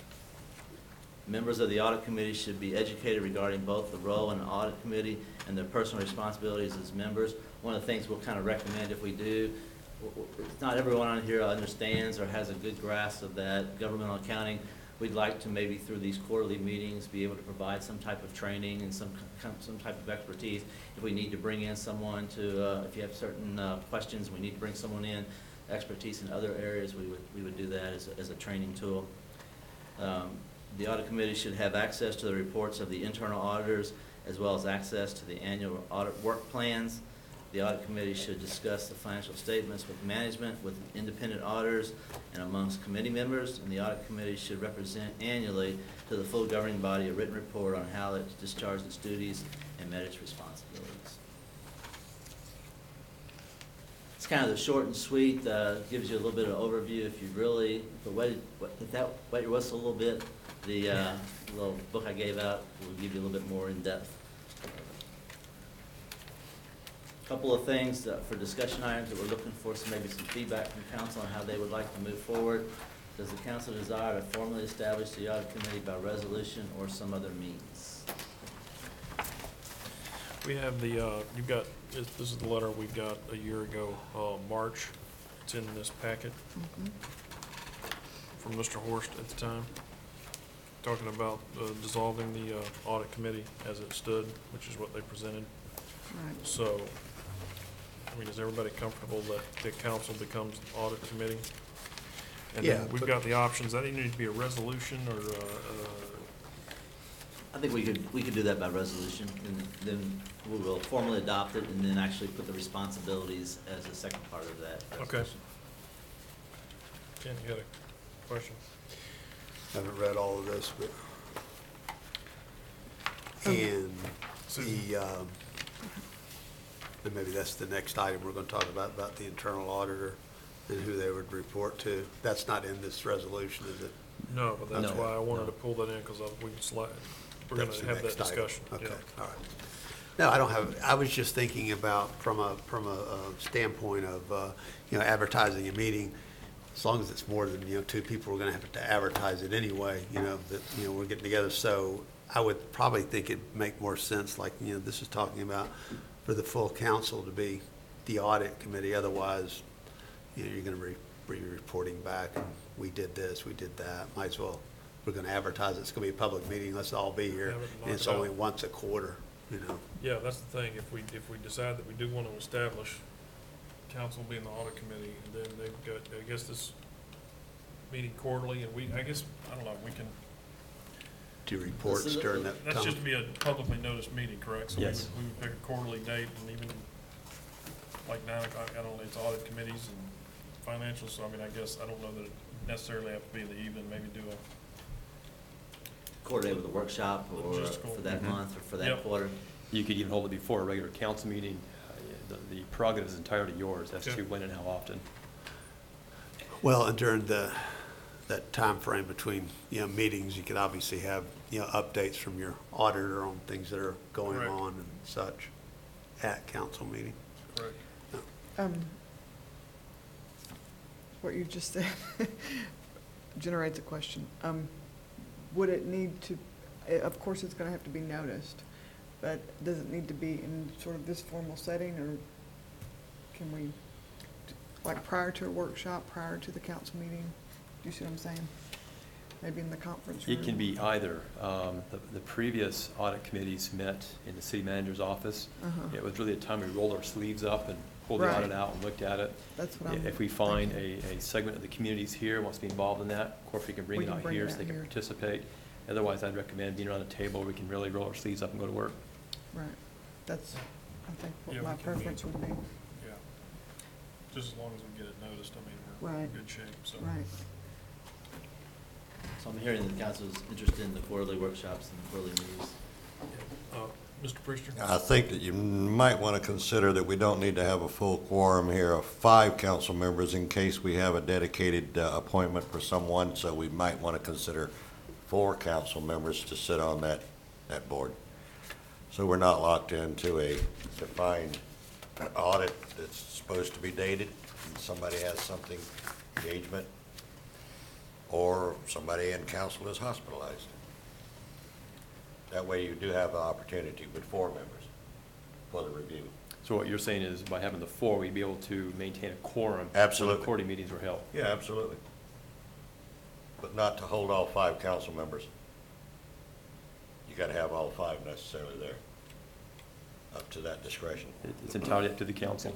Members of the audit committee should be educated regarding both the role in the audit committee and their personal responsibilities as members. One of the things we'll kind of recommend if we do, not everyone on here understands or has a good grasp of that governmental accounting. We'd like to maybe through these quarterly meetings be able to provide some type of training and some type of expertise. If we need to bring in someone to, if you have certain questions, we need to bring someone in, expertise in other areas, we would do that as a training tool. The audit committee should have access to the reports of the internal auditors as well as access to the annual audit work plans. The audit committee should discuss the financial statements with management, with independent auditors, and amongst committee members. And the audit committee should represent annually to the full governing body a written report on how it discharged its duties and met its responsibilities. It's kind of the short and sweet, gives you a little bit of overview. If you really, if that wet your whistle a little bit, the little book I gave out will give you a little bit more in depth. Couple of things for discussion items that we're looking for, so maybe some feedback from council on how they would like to move forward. Does the council desire to formally establish the audit committee by resolution or some other means? We have the, you've got, this is the letter we got a year ago, March. It's in this packet from Mr. Horst at the time, talking about dissolving the audit committee as it stood, which is what they presented. Right. So, I mean, is everybody comfortable that the council becomes audit committee? And Yeah, then we've but- got the options. That either need to be a resolution or, I think we could do that by resolution, and then we will formally adopt it and then actually put the responsibilities as a second part of that Okay. resolution. Ken, you had a question? Haven't read all of this, but, and and maybe that's the next item we're gonna talk about the internal auditor and who they would report to. That's not in this resolution, is it? No, but that's No. why I wanted No. to pull that in, because we can slide, we're gonna That's the have that next item. discussion. Okay, Yeah. all right. No, I don't have, I was just thinking about from a standpoint of, advertising a meeting. As long as it's more than, two people, we're gonna have to advertise it anyway, that, we're getting together. So I would probably think it'd make more sense, like, this is talking about for the full council to be the audit committee. Otherwise, you're gonna be reporting back, and we did this, we did that. Might as well, we're gonna advertise it. It's gonna be a public meeting. Let's all be here. Have it And it's knocked out. only once a quarter, Yeah, that's the thing. If we decide that we do want to establish council being the audit committee, and then they've got, I guess, this meeting quarterly, and I guess, I don't know, we can, do reports This is- during that time. that's just to be a publicly noticed meeting, correct? So Yes. we would pick a quarterly date, and even like 9 o'clock, I don't know, it's audit committees and financials, so I mean, I guess, I don't know that it necessarily have to be in the evening, maybe do a, Coordinate with a workshop or Logistical. for that month or for that Yep. quarter. You could even hold it before a regular council meeting. The prerogative is entirely yours as Okay. to when and how often. Well, and during that time frame between, meetings, you could obviously have, updates from your auditor on things that are going Correct. on and such at council meeting. correct? What you just said generates a question. Would it need to, of course, it's gonna have to be noticed, but does it need to be in sort of this formal setting, or can we, like prior to a workshop, prior to the council meeting? Do you see what I'm saying? Maybe in the conference room? It can be either. The previous audit committees met in the city manager's office. Uh-huh. It was really a time we rolled our sleeves up and pulled the Right. audit out and looked at it. That's what I'm If we find thinking. a segment of the communities here wants to be involved in that, of course, we can bring We it can out bring here it so they out can here. participate. Otherwise, I'd recommend being around the table, we can really roll our sleeves up and go to work. Right, that's, I think, Yeah, what we my can preference would be. Yeah. Just as long as we get it noticed, I mean, we're in Right. good shape, so. Right. So I'm hearing the council is interested in the quarterly workshops and the quarterly meetings. Mr. Priester? I think that you might want to consider that we don't need to have a full quorum here of 5 council members in case we have a dedicated appointment for someone, so we might want to consider 4 council members to sit on that board. So we're not locked into a defined audit that's supposed to be dated, and somebody has something, engagement, or somebody in council is hospitalized. That way you do have an opportunity with 4 members for the review. So what you're saying is by having the 4, we'd be able to maintain a quorum. Absolutely. When the quarterly meetings were held. Yeah, absolutely. But not to hold all 5 council members. You gotta have all 5 necessarily there. Up to that discretion. It's entirely up to the council.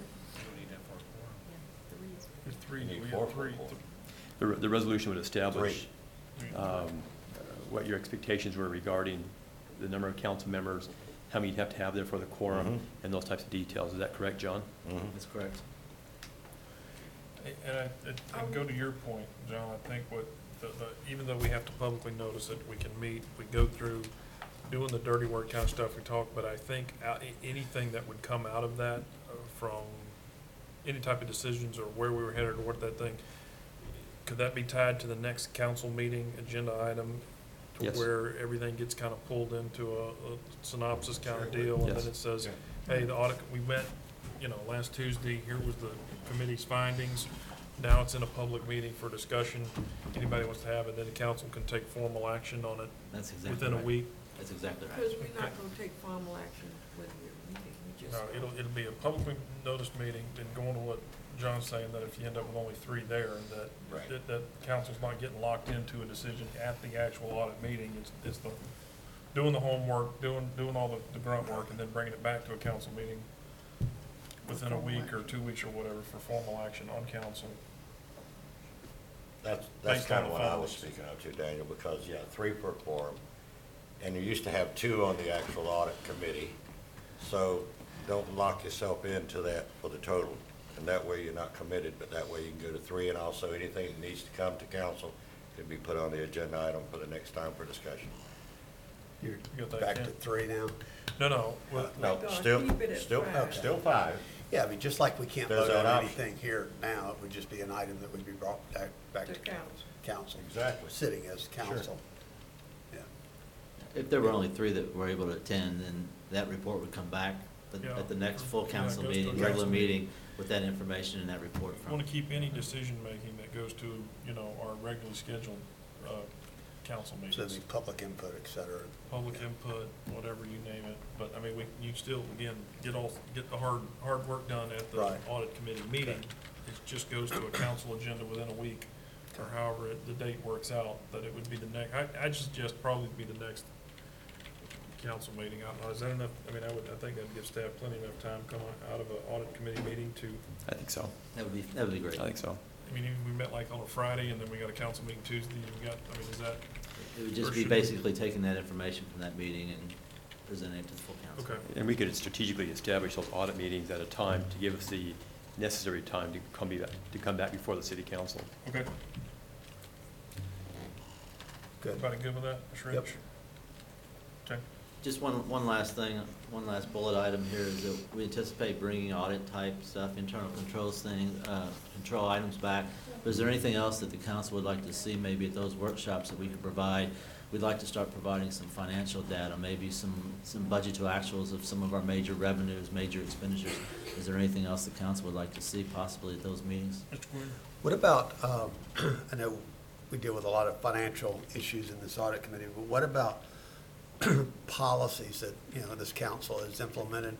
There's three, You need we 4 have for a three. quorum. The resolution would establish what your expectations were regarding the number of council members, how many you'd have to have there for the quorum, Mhm. and those types of details. Is that correct, John? That's correct. And and go to your point, John, I think what, even though we have to publicly notice it, we can meet, we go through doing the dirty work kind of stuff we talk, but I think anything that would come out of that, from any type of decisions or where we were headed or what that thing, could that be tied to the next council meeting agenda item? To Yes. where everything gets kind of pulled into a synopsis kind of Sure. deal, and Yes. then it says, hey, the audit, we met, last Tuesday, here was the committee's findings. Now it's in a public meeting for discussion. Anybody wants to have it, then the council can take formal action on it That's exactly within a right. week. That's exactly right. Because we're not gonna take formal action with your meeting, we just. It'll be a publicly noticed meeting, and going to what John's saying, that if you end up with only 3 there, Right. that council's not getting locked into a decision at the actual audit meeting. It's the, doing the homework, doing all the grunt work, and then bringing it back to a council meeting within a week or 2 weeks or whatever for formal action on council. That's Based kind on of the what I was findings. speaking of too, Daniel, because, 3 per quorum. And you used to have 2 on the actual audit committee. So don't lock yourself into that for the total. And that way you're not committed, but that way you can go to 3, and also anything that needs to come to council can be put on the agenda item for the next time for discussion. You're You got that, back Ken? to 3 now? No, well, No, We're gonna still, keep it at still, 5. still 5. Yeah, I mean, just like we can't There's vote on that option. anything here now, it would just be an item that would be brought back To to council. council. Exactly. Sitting as council. Yeah. If there were only 3 that were able to attend, then that report would come back Yeah. at the next full Yeah, it council goes to a meeting, council regular meeting. meeting, with that information and that report we from. want to keep any decision-making that goes to, our regularly scheduled council So meetings. the public input, et cetera. Public input, whatever you name it, but I mean, you still, again, get the hard work done at the Right. audit committee meeting. It just goes to a council agenda within a week, or however the date works out, that it would be the next, I just suggest probably be the next council meeting. I don't know, is that enough? I mean, I think that'd give staff plenty enough time to come out of an audit committee meeting to, I think so. That would be great. I think so. I mean, even if we met like on a Friday and then we got a council meeting Tuesday, is that, It would just Or be should- basically taking that information from that meeting and presenting it to the full council. okay. And we could strategically establish those audit meetings at a time to give us the necessary time to come back before the city council. Okay. Good. Everybody good with that, Ms. Rich? Yep. Okay. Just one last thing, one last bullet item here is that we anticipate bringing audit type stuff, internal controls control items back. But is there anything else that the council would like to see maybe at those workshops that we could provide? We'd like to start providing some financial data, maybe some budget to actuals of some of our major revenues, major expenditures. Is there anything else the council would like to see possibly at those meetings? Mr. Quinn? What about, I know we deal with a lot of financial issues in this audit committee, but what about policies that, this council has implemented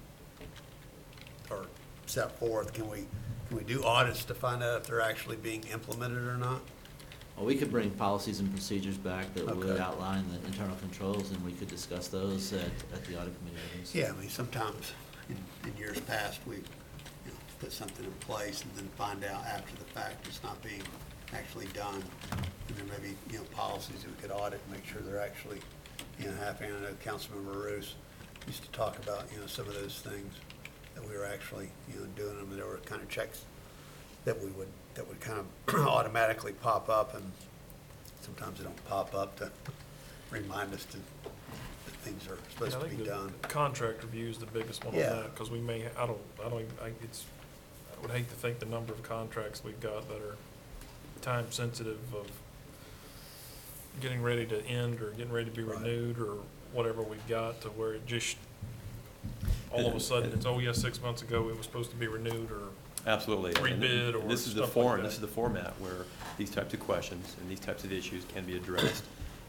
or set forth? Can we do audits to find out if they're actually being implemented or not? Well, we could bring policies and procedures back that would Okay. outline the internal controls, and we could discuss those at the audit committee meetings. Yeah, I mean, sometimes in years past, we put something in place and then find out after the fact it's not being actually done. And there may be, policies that we could audit and make sure they're actually, happening. I know Councilmember Roos used to talk about, some of those things that we were actually, doing them. There were kind of checks that would kind of automatically pop up, and sometimes they don't pop up to remind us that things are supposed to be done. Contract review is the biggest one on Yeah. that, because we may, I would hate to think the number of contracts we've got that are time sensitive of getting ready to end or getting ready to be Right. renewed or whatever we've got, to where it just, all of a sudden, it's, 6 months ago it was supposed to be renewed, or Absolutely. And Rebid or this is the stuff like forum, that. this is the format where these types of questions and these types of issues can be addressed.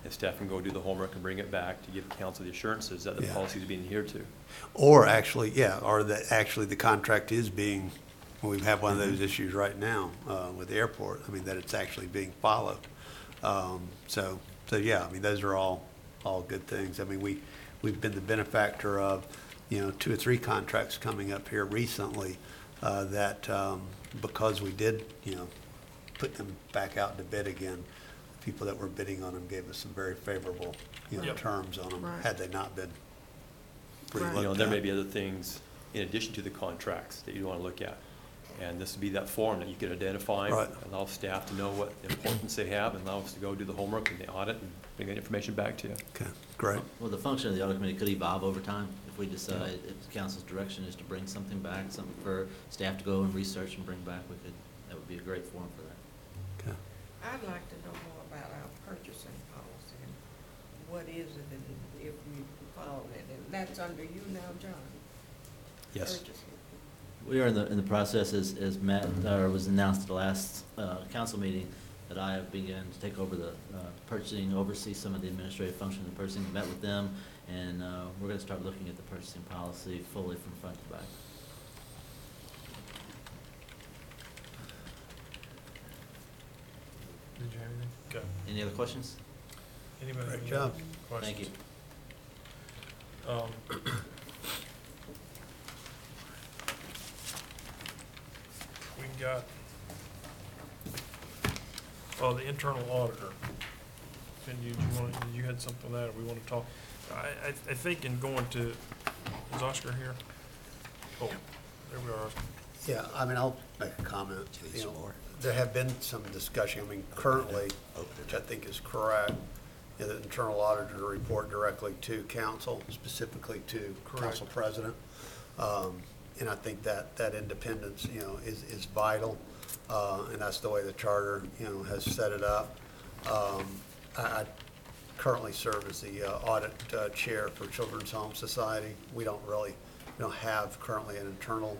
and staff can go do the homework and bring it back to give council the assurances that the Yeah. policy is being adhered to. Or actually, yeah, or that actually the contract is being, well, we have one of those issues right now with the airport. I mean, that it's actually being followed. So yeah, I mean, those are all good things. I mean, we've been the benefactor of, 2 or 3 contracts coming up here recently that because we did, put them back out to bid again, people that were bidding on them gave us some very favorable, Yep. terms on them, Right. had they not been Right. relooked There at. may be other things in addition to the contracts that you want to look at. And this would be that form that you could identify, Right. allow staff to know what importance they have, and allow us to go do the homework and the audit and bring that information back to you. Okay, great. Well, the function of the audit committee could evolve over time if we decide, if the council's direction is to bring something back, something for staff to go and research and bring back, that would be a great forum for that. Okay. I'd like to know more about our purchasing policy and what is it and if we follow it. And that's under you now, John? Yes. Purchasing. We are in the process, as Matt, was announced at the last council meeting, that I have begun to take over the purchasing, oversee some of the administrative functions of purchasing, met with them, and we're gonna start looking at the purchasing policy fully from front to back. Did you have anything? Okay. Any other questions? Anybody? have Great any job. other Thank you. questions? We got, the internal auditor. Cindy, you had something on that, or we want to talk? I think in going to, is Oscar here? Oh, there we are, Oscar. Yeah, I mean, I'll make a comment. There have been some discussion, I mean, currently, which I think is correct, the internal auditor to report directly to council, specifically to council president. And I think that independence, is vital, and that's the way the charter, has set it up. I currently serve as the audit chair for Children's Home Society. We don't have currently an internal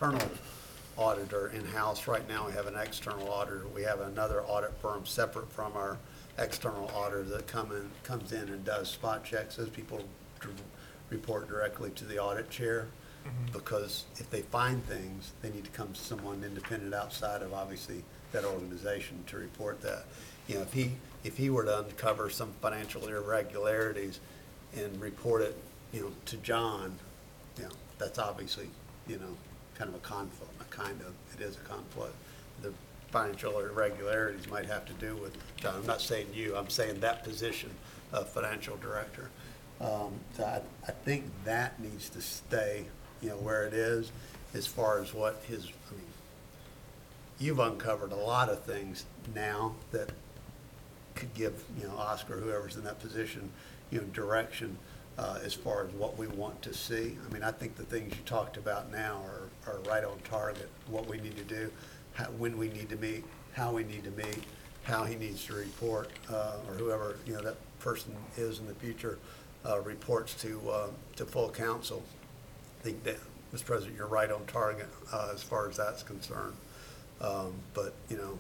auditor in-house. Right now, we have an external auditor. We have another audit firm separate from our external auditor that comes in and does spot checks. Those people report directly to the audit chair, because if they find things, they need to come to someone independent outside of, obviously, that organization to report that. If he were to uncover some financial irregularities and report it, to John, that's obviously, kind of a conflict, it is a conflict. The financial irregularities might have to do with John. I'm not saying you, I'm saying that position of financial director. So I think that needs to stay, where it is, as far as what you've uncovered a lot of things now that could give, Oscar, whoever's in that position, direction as far as what we want to see. I mean, I think the things you talked about now are right on target, what we need to do, when we need to meet, how we need to meet, how he needs to report, or whoever, that person is in the future, reports to full council. I think that, Mr. President, you're right on target as far as that's concerned. But,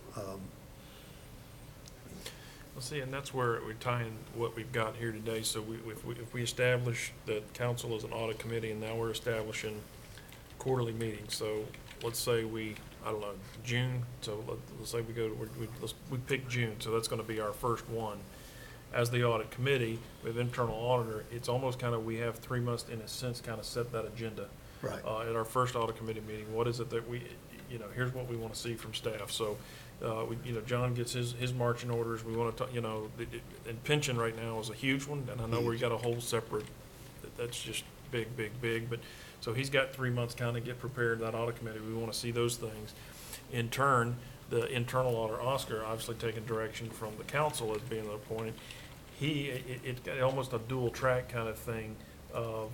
Well, see, and that's where we tie in what we've got here today. So if we establish that council is an audit committee, and now we're establishing quarterly meetings. So let's say June, so let's say we pick June, so that's gonna be our first one. As the audit committee with internal auditor, it's almost kind of, we have 3 months, in a sense, kind of set that agenda. right. At our first audit committee meeting, what is it that here's what we want to see from staff. So, John gets his marching orders. We want to, and pension right now is a huge one, and I know we got a whole separate, that's just big, but, so he's got 3 months kind of get prepared, that audit committee. We want to see those things. In turn, the internal auditor, Oscar, obviously taking direction from the council as being appointed. It's got almost a dual track kind of thing of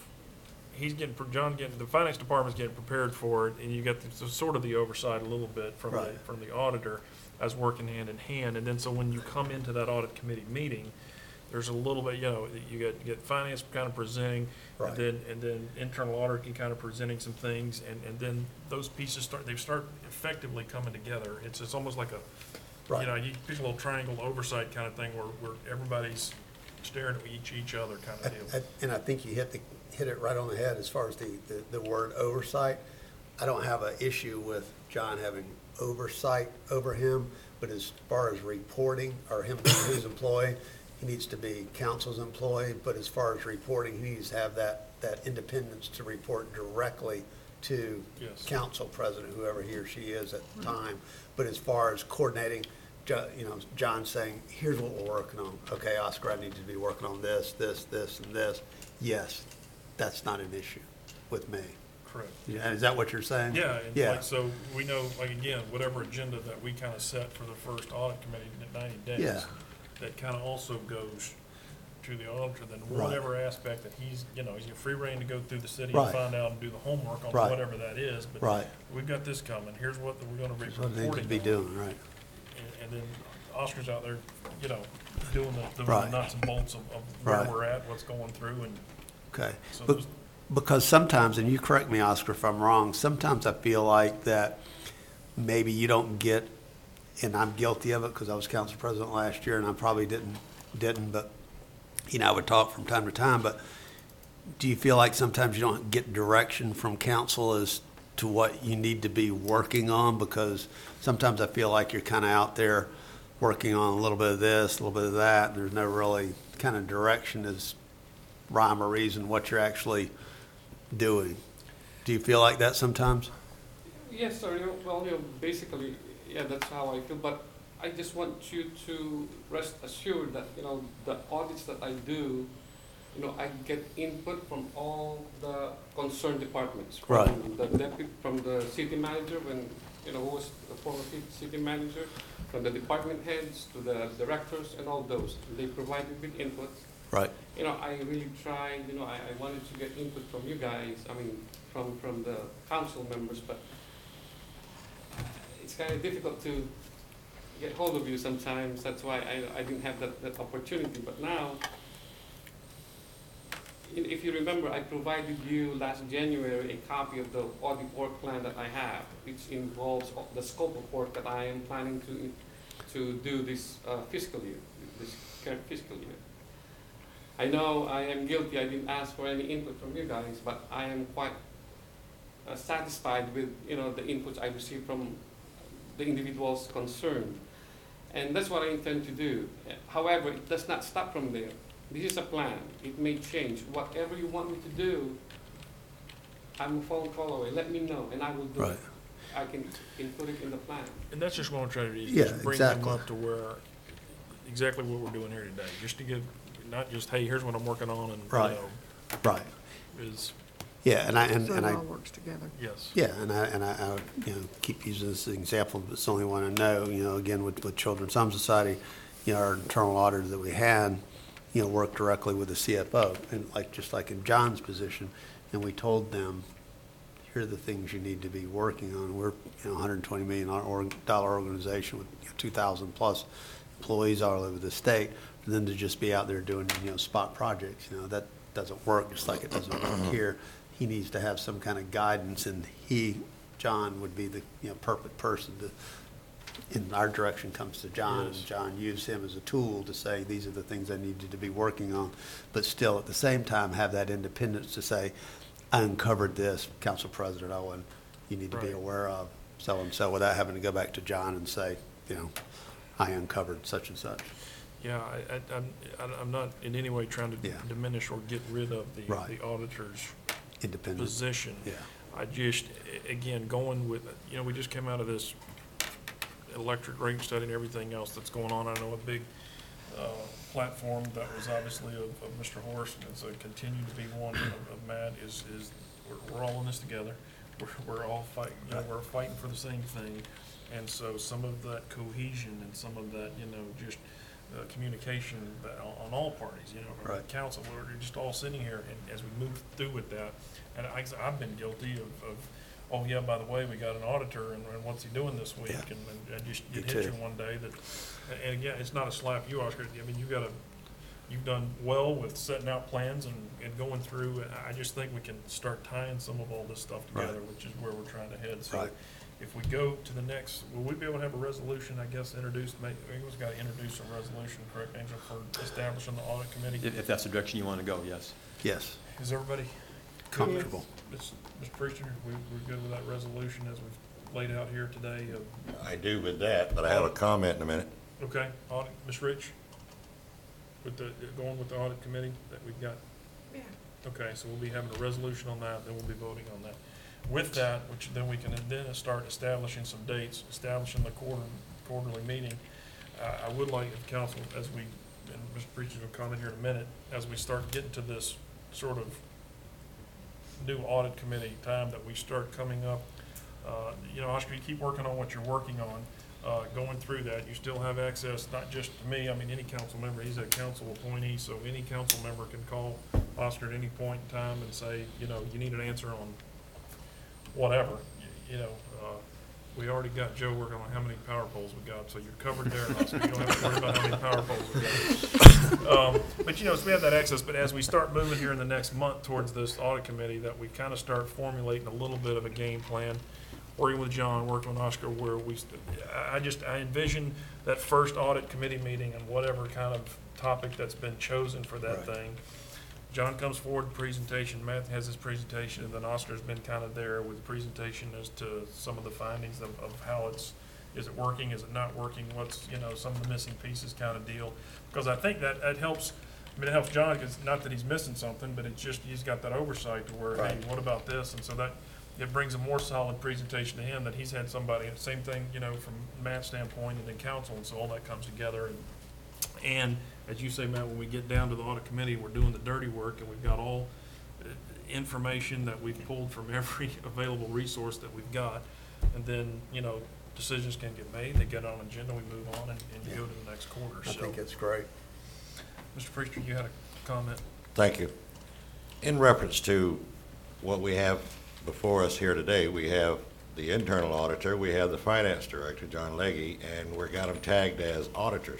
the finance department's getting prepared for it, and you got sort of the oversight a little bit from Right. the auditor as working hand in hand. And then, so when you come into that audit committee meeting, there's a little bit, you get finance kind of presenting, Right. and then internal auditor can kind of presenting some things, and then those pieces start effectively coming together. It's almost like Right. You know, you pick a little triangle oversight kind of thing where everybody's staring at each other kind of deal. And I think you hit it right on the head as far as the word oversight. I don't have an issue with John having oversight over him, but as far as reporting, or him being his employee, he needs to be council's employee, but as far as reporting, he needs to have that independence to report directly to Yes. council president, whoever he or she is at the time. But as far as coordinating, John saying, here's what we're working on. Okay, Oscar, I need to be working on this, and this. Yes, that's not an issue with me. Correct. Yeah, is that what you're saying? Yeah, and Yeah. like, so we know, like, again, whatever agenda that we kind of set for the first audit committee in 90 days, Yeah. that kind of also goes to the auditor, then Right. whatever aspect that he's got free reign to go through the city and Right. find out and do the homework on Right. whatever that is. But Right. we've got this coming. Here's what we're going to be That's what they need to reporting be on. doing, right? And then Oscar's out there, doing the Right. nuts and bolts of where Right. we're at, what's going through, and Okay. so Be- those- Because sometimes, and you correct me, Oscar, if I'm wrong, sometimes I feel like that maybe you don't get, and I'm guilty of it because I was council president last year and I probably didn't, but, I would talk from time to time, but do you feel like sometimes you don't get direction from council as to what you need to be working on? Because sometimes I feel like you're kind of out there working on a little bit of this, a little bit of that, and there's no really kind of direction as rhyme or reason what you're actually doing. Do you feel like that sometimes? Yes, sir. Basically, yeah, that's how I feel. But I just want you to rest assured that, the audits that I do, I get input from all the concerned departments. From Right. the deputy, from the city manager, who was the former city manager, from the department heads to the directors and all those. They provide me with input. Right. I really tried, I wanted to get input from you guys, from the council members, but it's kind of difficult to get hold of you sometimes. That's why I didn't have that opportunity. But now, if you remember, I provided you last January a copy of the audit work plan that I have, which involves the scope of work that I am planning to do this fiscal year, this current fiscal year. I know I am guilty. I didn't ask for any input from you guys, but I am quite satisfied with the inputs I received from the individuals concerned, and that's what I intend to do. However, it does not stop from there. This is a plan. It may change. Whatever you want me to do, I'm a phone call away. Let me know, and I will do Right. it. I can put it in the plan. And that's just what I'm trying to do, is Yeah, just bring them exactly. up to where, exactly what we're doing here today, just to give, not just, hey, here's what I'm working on, and, Right. Right. is, Yeah, and So I it all works together. yes. Yeah, and I keep using this as an example, but it's the only one I know, again, with Children's Home Society, our internal auditor that we had, worked directly with the CFO, and just like in John's position, and we told them, here are the things you need to be working on. We're, $120 million organization with 2,000 plus employees all over the state, for them to just be out there doing, spot projects, that doesn't work, just like it doesn't work here. He needs to have some kind of guidance, and John would be the, perfect person to, in our direction comes to John, Yes. and John used him as a tool to say, these are the things I need you to be working on, but still, at the same time, have that independence to say, I uncovered this, Council President Owen, you need to be Right. aware of so-and-so, without having to go back to John and say, I uncovered such and such. Yeah, I'm not in any way trying to Yeah. diminish or get rid of the Right. auditor's Independent. position. Yeah. I just, again, going with, we just came out of this electric rate study and everything else that's going on. I know a big platform that was obviously of Mr. Horst, and it's a continued to be one of Matt, is we're all in this together. We're all fighting, we're fighting for the same thing. And so some of that cohesion and some of that, just communication that on all parties, from Right. the council, we're just all sitting here, and as we move through with that, and I've been guilty of, oh yeah, by the way, we got an auditor, and what's he doing this week? Yeah. And just Me it hits too. you one day that, and again, it's not a slap you, Oscar. I mean, you've done well with setting out plans and going through. I just think we can start tying some of all this stuff together, Right. which is where we're trying to head. So Right. if we go to the next, will we be able to have a resolution, I guess, introduced, Angel's got to introduce a resolution, correct, Angel, for establishing the audit committee? If that's the direction you want to go, yes. Yes. Is everybody Comfortable. Ms. Priester, we're good with that resolution as we've laid out here today? I do with that, but I have a comment in a minute. Okay, audit, Ms. Rich? With the, going with the audit committee that we've got? Yeah. Okay, so we'll be having a resolution on that, then we'll be voting on that. With that, which then we can then start establishing some dates, establishing the quarterly meeting. I would like if council, as we, and Mr. Preacher will comment here in a minute, as we start getting to this sort of new audit committee time that we start coming up, you know, Oscar, you keep working on what you're working on, going through that. You still have access, not just to me, I mean, any council member, he's a council appointee, so any council member can call Oscar at any point in time and say, you know, you need an answer on whatever, you know, we already got Joe working on how many power poles we got, so you're covered there, Oscar. You don't have to worry about how many power poles we got. But, you know, so we have that access, but as we start moving here in the next month towards this audit committee, that we kind of start formulating a little bit of a game plan, working with John, working with Oscar, where I envision that first audit committee meeting and whatever kind of topic that's been chosen for that thing. John comes forward, presentation, Matt has his presentation, and then Oscar's been kind of there with the presentation as to some of the findings of how is it working, is it not working, what's, you know, some of the missing pieces kind of deal. Because I think that helps, I mean, it helps John, because not that he's missing something, but it's just, he's got that oversight to where, hey, what about this? And so that, it brings a more solid presentation to him that he's had somebody, same thing, you know, from Matt's standpoint and then council, and so all that comes together. And as you say, Matt, when we get down to the audit committee, we're doing the dirty work, and we've got all information that we've pulled from every available resource that we've got. And then, you know, decisions can get made, they get on agenda, we move on, and you go to the next quarter. I think it's great. Mr. Priester, you had a comment? Thank you. In reference to what we have before us here today, we have the internal auditor, we have the finance director, John Legge, and we've got them tagged as auditors.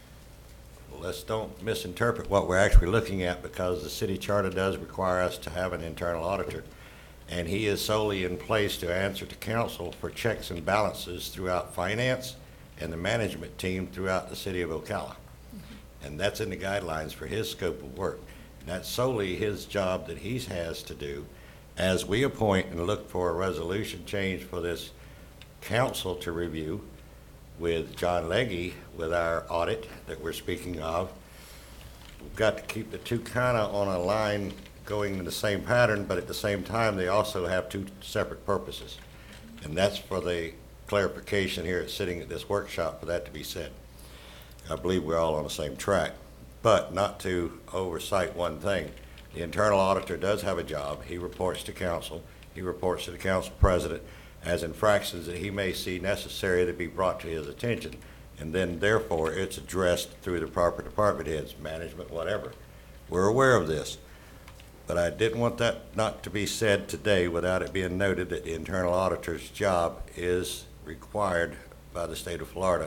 Let's don't misinterpret what we're actually looking at, because the city charter does require us to have an internal auditor. And he is solely in place to answer to council for checks and balances throughout finance and the management team throughout the city of Ocala. And that's in the guidelines for his scope of work. And that's solely his job that he has to do as we appoint and look for a resolution change for this council to review with John Legge with our audit that we're speaking of. We've got to keep the two kind of on a line going in the same pattern, but at the same time, they also have two separate purposes. And that's for the clarification here at sitting at this workshop for that to be said. I believe we're all on the same track. But not to oversight one thing, the internal auditor does have a job. He reports to council. He reports to the council president as infractions that he may see necessary to be brought to his attention. And then therefore, it's addressed through the proper department heads, management, whatever. We're aware of this. But I didn't want that not to be said today without it being noted that the internal auditor's job is required by the state of Florida,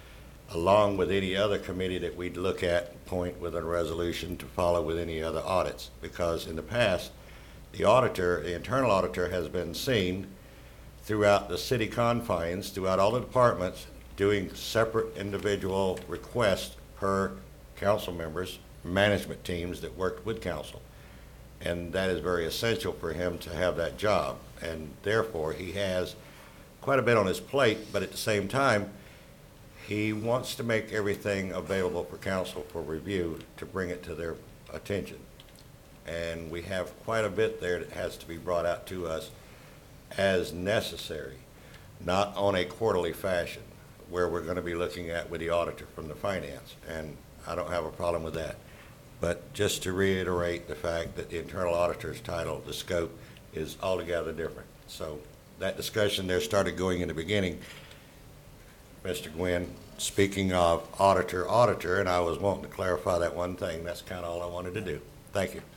along with any other committee that we'd look at, point with a resolution to follow with any other audits. Because in the past, the auditor, the internal auditor, has been seen throughout the city confines, throughout all the departments, doing separate individual requests per council members, management teams that worked with council. And that is very essential for him to have that job. And therefore, he has quite a bit on his plate, but at the same time, he wants to make everything available for council for review to bring it to their attention. And we have quite a bit there that has to be brought out to us as necessary, not on a quarterly fashion, where we're going to be looking at with the auditor from the finance. And I don't have a problem with that. But just to reiterate the fact that the internal auditor's title, the scope, is altogether different. So that discussion there started going in the beginning, Mr. Gwynn, speaking of auditor, and I was wanting to clarify that one thing. That's kind of all I wanted to do. Thank you.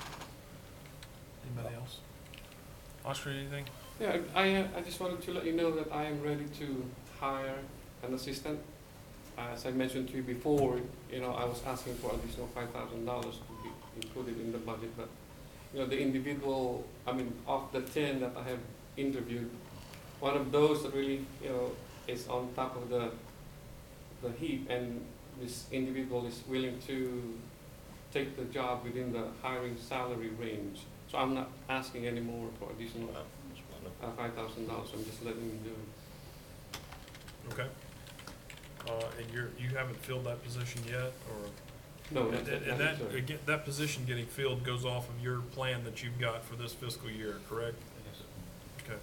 Anybody else? Oscar, anything? Yeah, I just wanted to let you know that I am ready to hire an assistant. As I mentioned to you before, you know, I was asking for additional $5,000 to be included in the budget, but, you know, the individual, I mean, of the 10 that I have interviewed, one of those that really, is on top of the heap, and this individual is willing to take the job within the hiring salary range. So I'm not asking any more for additional $5,000. I'm just letting you know. Okay. And you haven't filled that position yet, or? No, And that's that, sorry. again, that position getting filled goes off of your plan that you've got for this fiscal year, correct? Okay.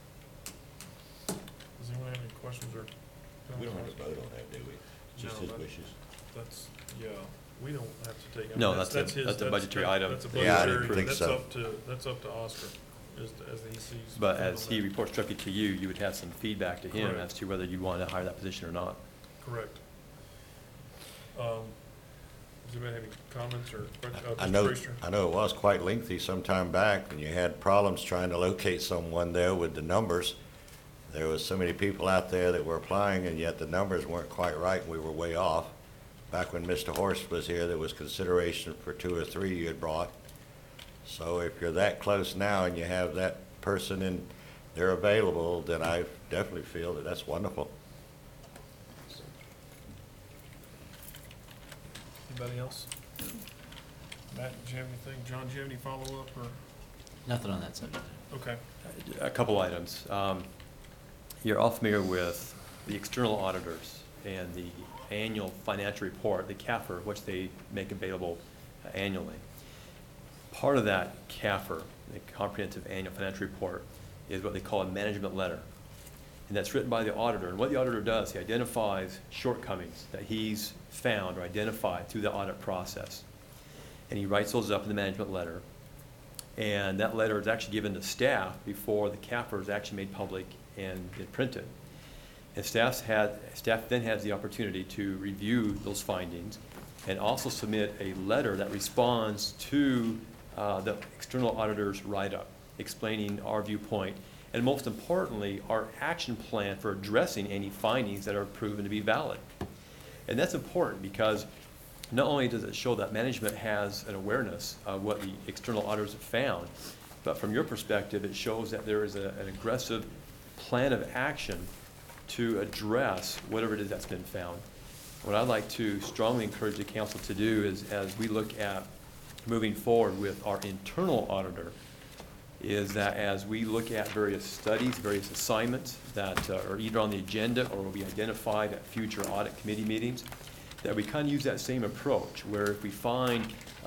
Does anyone have any questions or? We don't have to vote on that, do we? It's just No, his but- wishes. That's, yeah, we don't have to take. I mean, No, that's a his- budgetary item. That's a Yeah, I didn't budgetary, think that's so. that's up to Oscar, as he sees. But fit as on he that. reports directly to you, you would have some feedback to him Correct. as to whether you want to hire that position or not. Correct. Does anybody have any comments or questions? I Mr. know, Priester? I know it was quite lengthy some time back, and you had problems trying to locate someone there with the numbers. There was so many people out there that were applying, and yet the numbers weren't quite right, and we were way off. Back when Mr. Horst was here, there was consideration for 2 or 3 you had brought. So if you're that close now and you have that person and they're available, then I definitely feel that that's wonderful. Anybody else? Matt, do you have anything? John, do you have any follow-up or? Nothing on that subject. Okay. A couple items. You're all familiar with the external auditors and the annual financial report, the CAFR, which they make available annually. Part of that CAFR, the Comprehensive Annual Financial Report, is what they call a management letter. And that's written by the auditor. And what the auditor does, he identifies shortcomings that he's found or identified through the audit process. And he writes those up in the management letter. And that letter is actually given to staff before the CAFR is actually made public and printed. And staff then has the opportunity to review those findings and also submit a letter that responds to the external auditor's write-up, explaining our viewpoint, and most importantly, our action plan for addressing any findings that are proven to be valid. And that's important because not only does it show that management has an awareness of what the external auditors have found, but from your perspective, it shows that there is an aggressive plan of action to address whatever it is that's been found. What I'd like to strongly encourage the council to do is, as we look at moving forward with our internal auditor, is that as we look at various studies, various assignments that are either on the agenda or will be identified at future audit committee meetings, that we kind of use that same approach, where if we find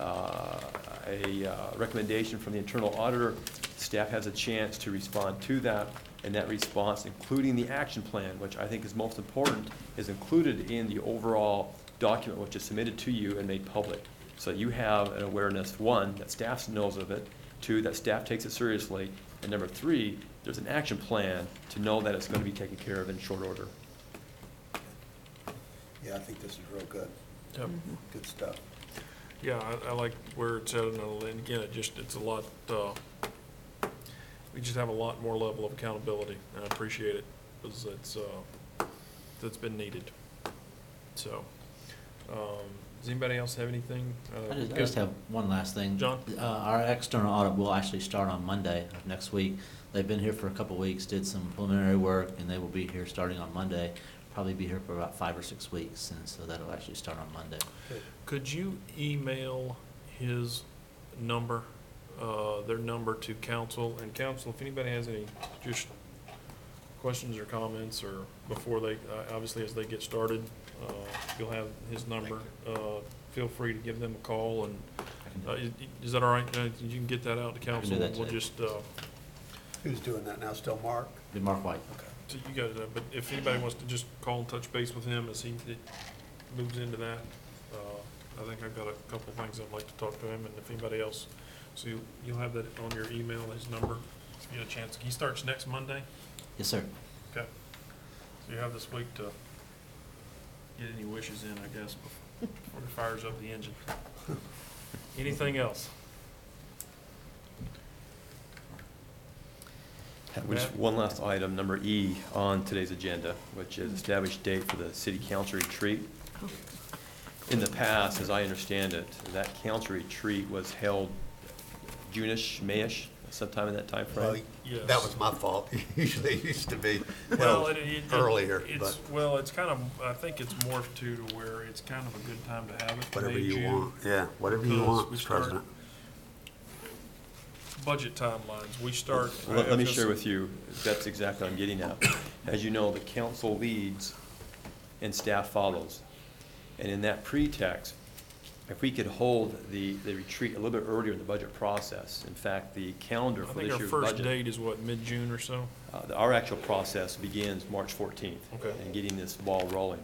a recommendation from the internal auditor, staff has a chance to respond to that, and that response, including the action plan, which I think is most important, is included in the overall document which is submitted to you and made public. So you have an awareness, one, that staff knows of it, two, that staff takes it seriously, and number three, there's an action plan to know that it's going to be taken care of in short order. Yeah, I think this is real good. Yep. Good stuff. Yeah, I like where it's at, and again, it's a lot, we just have a lot more level of accountability, and I appreciate it, because that's been needed. So, does anybody else have anything? I just have one last thing. John? Our external audit will actually start on Monday of next week. They've been here for a couple of weeks, did some preliminary work, and they will be here starting on Monday. Probably be here for about 5 or 6 weeks, and so that'll actually start on Monday. Could you email his number, their number to council? And council, if anybody has any just questions or comments, or before they, obviously as they get started, you'll have his number. Feel free to give them a call, and is that all right? You can get that out to council, that and we'll today. just, Who's doing that now? Still Mark? Be Mark White. Okay. so you guys, but if anybody wants to just call and touch base with him as he moves into that, I think I've got a couple of things I'd like to talk to him, and if anybody else, so you'll have that on your email, his number, if you get a chance. He starts next Monday? Yes, sir. Okay. So you have this week to get any wishes in, I guess, before it fires up the engine. Anything else? Just one last item, number E on today's agenda, which is established date for the city council retreat. In the past, as I understand it, that council retreat was held June-ish, May-ish, sometime in that Well, timeframe? Yes. that was my fault. Usually it used to be Well, held it- earlier, it's, but well, it's kind of, I think it's morphed to where it's kind of a good time to have it. whatever May, you June, want. Yeah, whatever you because want, we Mr. start- President. Budget timelines, we start. Well, let me share with you, that's exactly what I'm getting at. As you know, the council leads and staff follows. And in that pretext, if we could hold the retreat a little bit earlier in the budget process, in fact, the calendar I for think this our year's first budget. date is what, mid-June or so? Our actual process begins March 14th. Okay. And getting this ball rolling.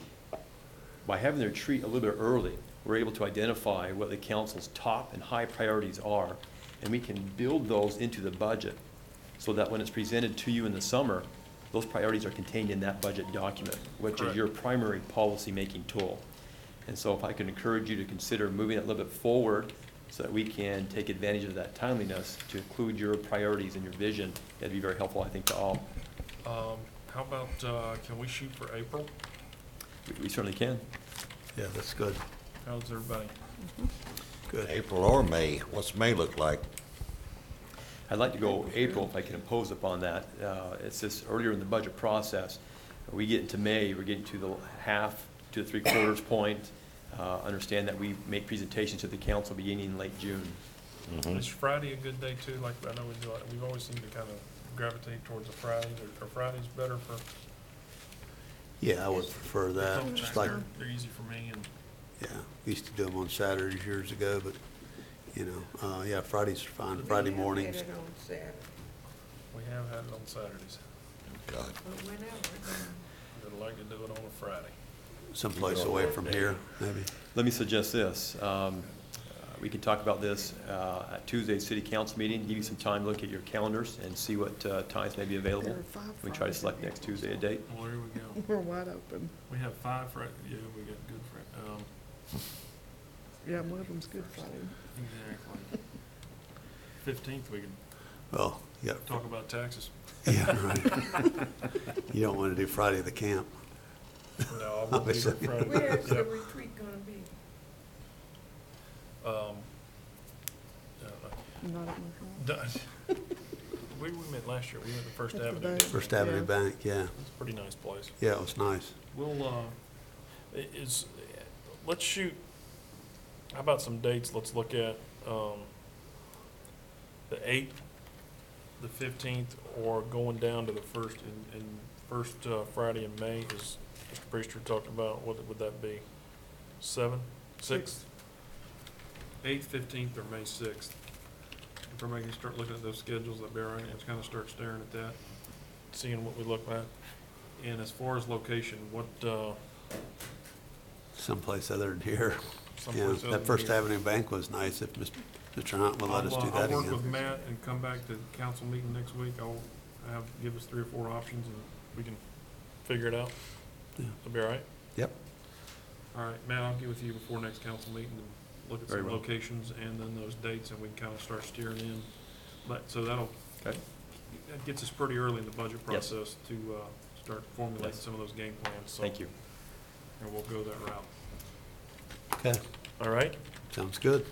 By having the retreat a little bit early, we're able to identify what the council's top and high priorities are, and we can build those into the budget so that when it's presented to you in the summer, those priorities are contained in that budget document, which Correct. is your primary policy-making tool. And so if I can encourage you to consider moving it a little bit forward so that we can take advantage of that timeliness to include your priorities and your vision, that'd be very helpful, I think, to all. How about, can we shoot for April? We certainly can. Yeah, that's good. How's everybody? Good. April or May, what's May look like? I'd like to go April if I can impose upon that. It's just earlier in the budget process. We get into May, we're getting to the half to the three-quarters point. Understand that we make presentations to the council beginning in late June. Is Friday a good day too? Like, I know we've always seemed to kind of gravitate towards a Friday. Are Fridays better for? Yeah, I would prefer that, just like, They're easy for me and. yeah, we used to do them on Saturdays years ago, but, you know, yeah, Fridays are fine, Friday We have mornings. had it on Saturday, We have had it on Saturdays. God. but whenever, I'd like to do it on a Friday. Someplace away from here, maybe. Let me suggest this. We can talk about this at Tuesday's city council meeting, give you some time to look at your calendars and see what times may be available. There are 5 We try to Fridays select in next Tuesday a date. Well, there we go. We're wide open. We have 5 Friday, yeah, we got good Friday. Yeah, one of them's Good Friday. Exactly. 15th, we can Well, you got, talk about taxes. yeah, right. You don't want to do Friday at the camp. No, I won't be here Obviously. Friday. where's the Yep. retreat gonna be? Not at my house. We met last year, we went to First At the Avenue. bank. First Avenue Yeah. Bank, yeah. It's a pretty nice place. Yeah, it was nice. We'll, let's shoot, how about some dates? Let's look at, the 8th, the 15th, or going down to the first, first Friday in May, as Mr. Priester talked about, what would that be? 7th, 6th? 8th, 15th, or May 6th? If everybody can start looking at those schedules, that'd be all right, and kind of start staring at that, seeing what we look at. And as far as location, what, Someplace other than here. Yeah, someplace other that than First here? Avenue Bank was nice, if Mr. Hunt will let us do that I'll work with again. Matt and come back to the council meeting next week. Give us 3 or 4 options and we can figure it out. Yeah. That'll be all right? Yep. All right, Matt, I'll get with you before next council meeting and look at Very some well. locations and then those dates and we can kind of start steering in. So that gets us pretty early in the budget Yes. process to start formulating Yes. some of those game plans. So- Thank you. And we'll go that route. Okay, All right? sounds good.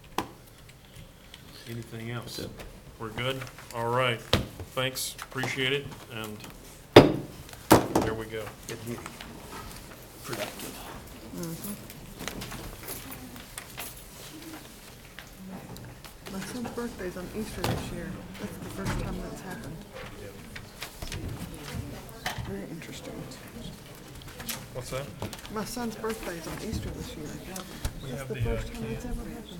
Anything else? That's it. We're good? All right. Thanks, appreciate it, and there we go. Good meeting. Productive. My son's birthday's on Easter this year. That's the first time that's happened. Very interesting. What's that? My son's birthday's on Easter this year. We That's have the the first time it's ever happened.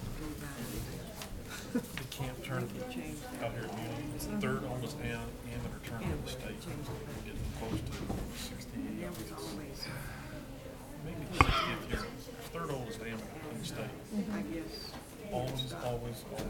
the camp tournament out here at Unity. It's the third oldest amateur tournament in the state. We're getting close to 60. Maybe the 60th year. Third oldest amateur in the state. Always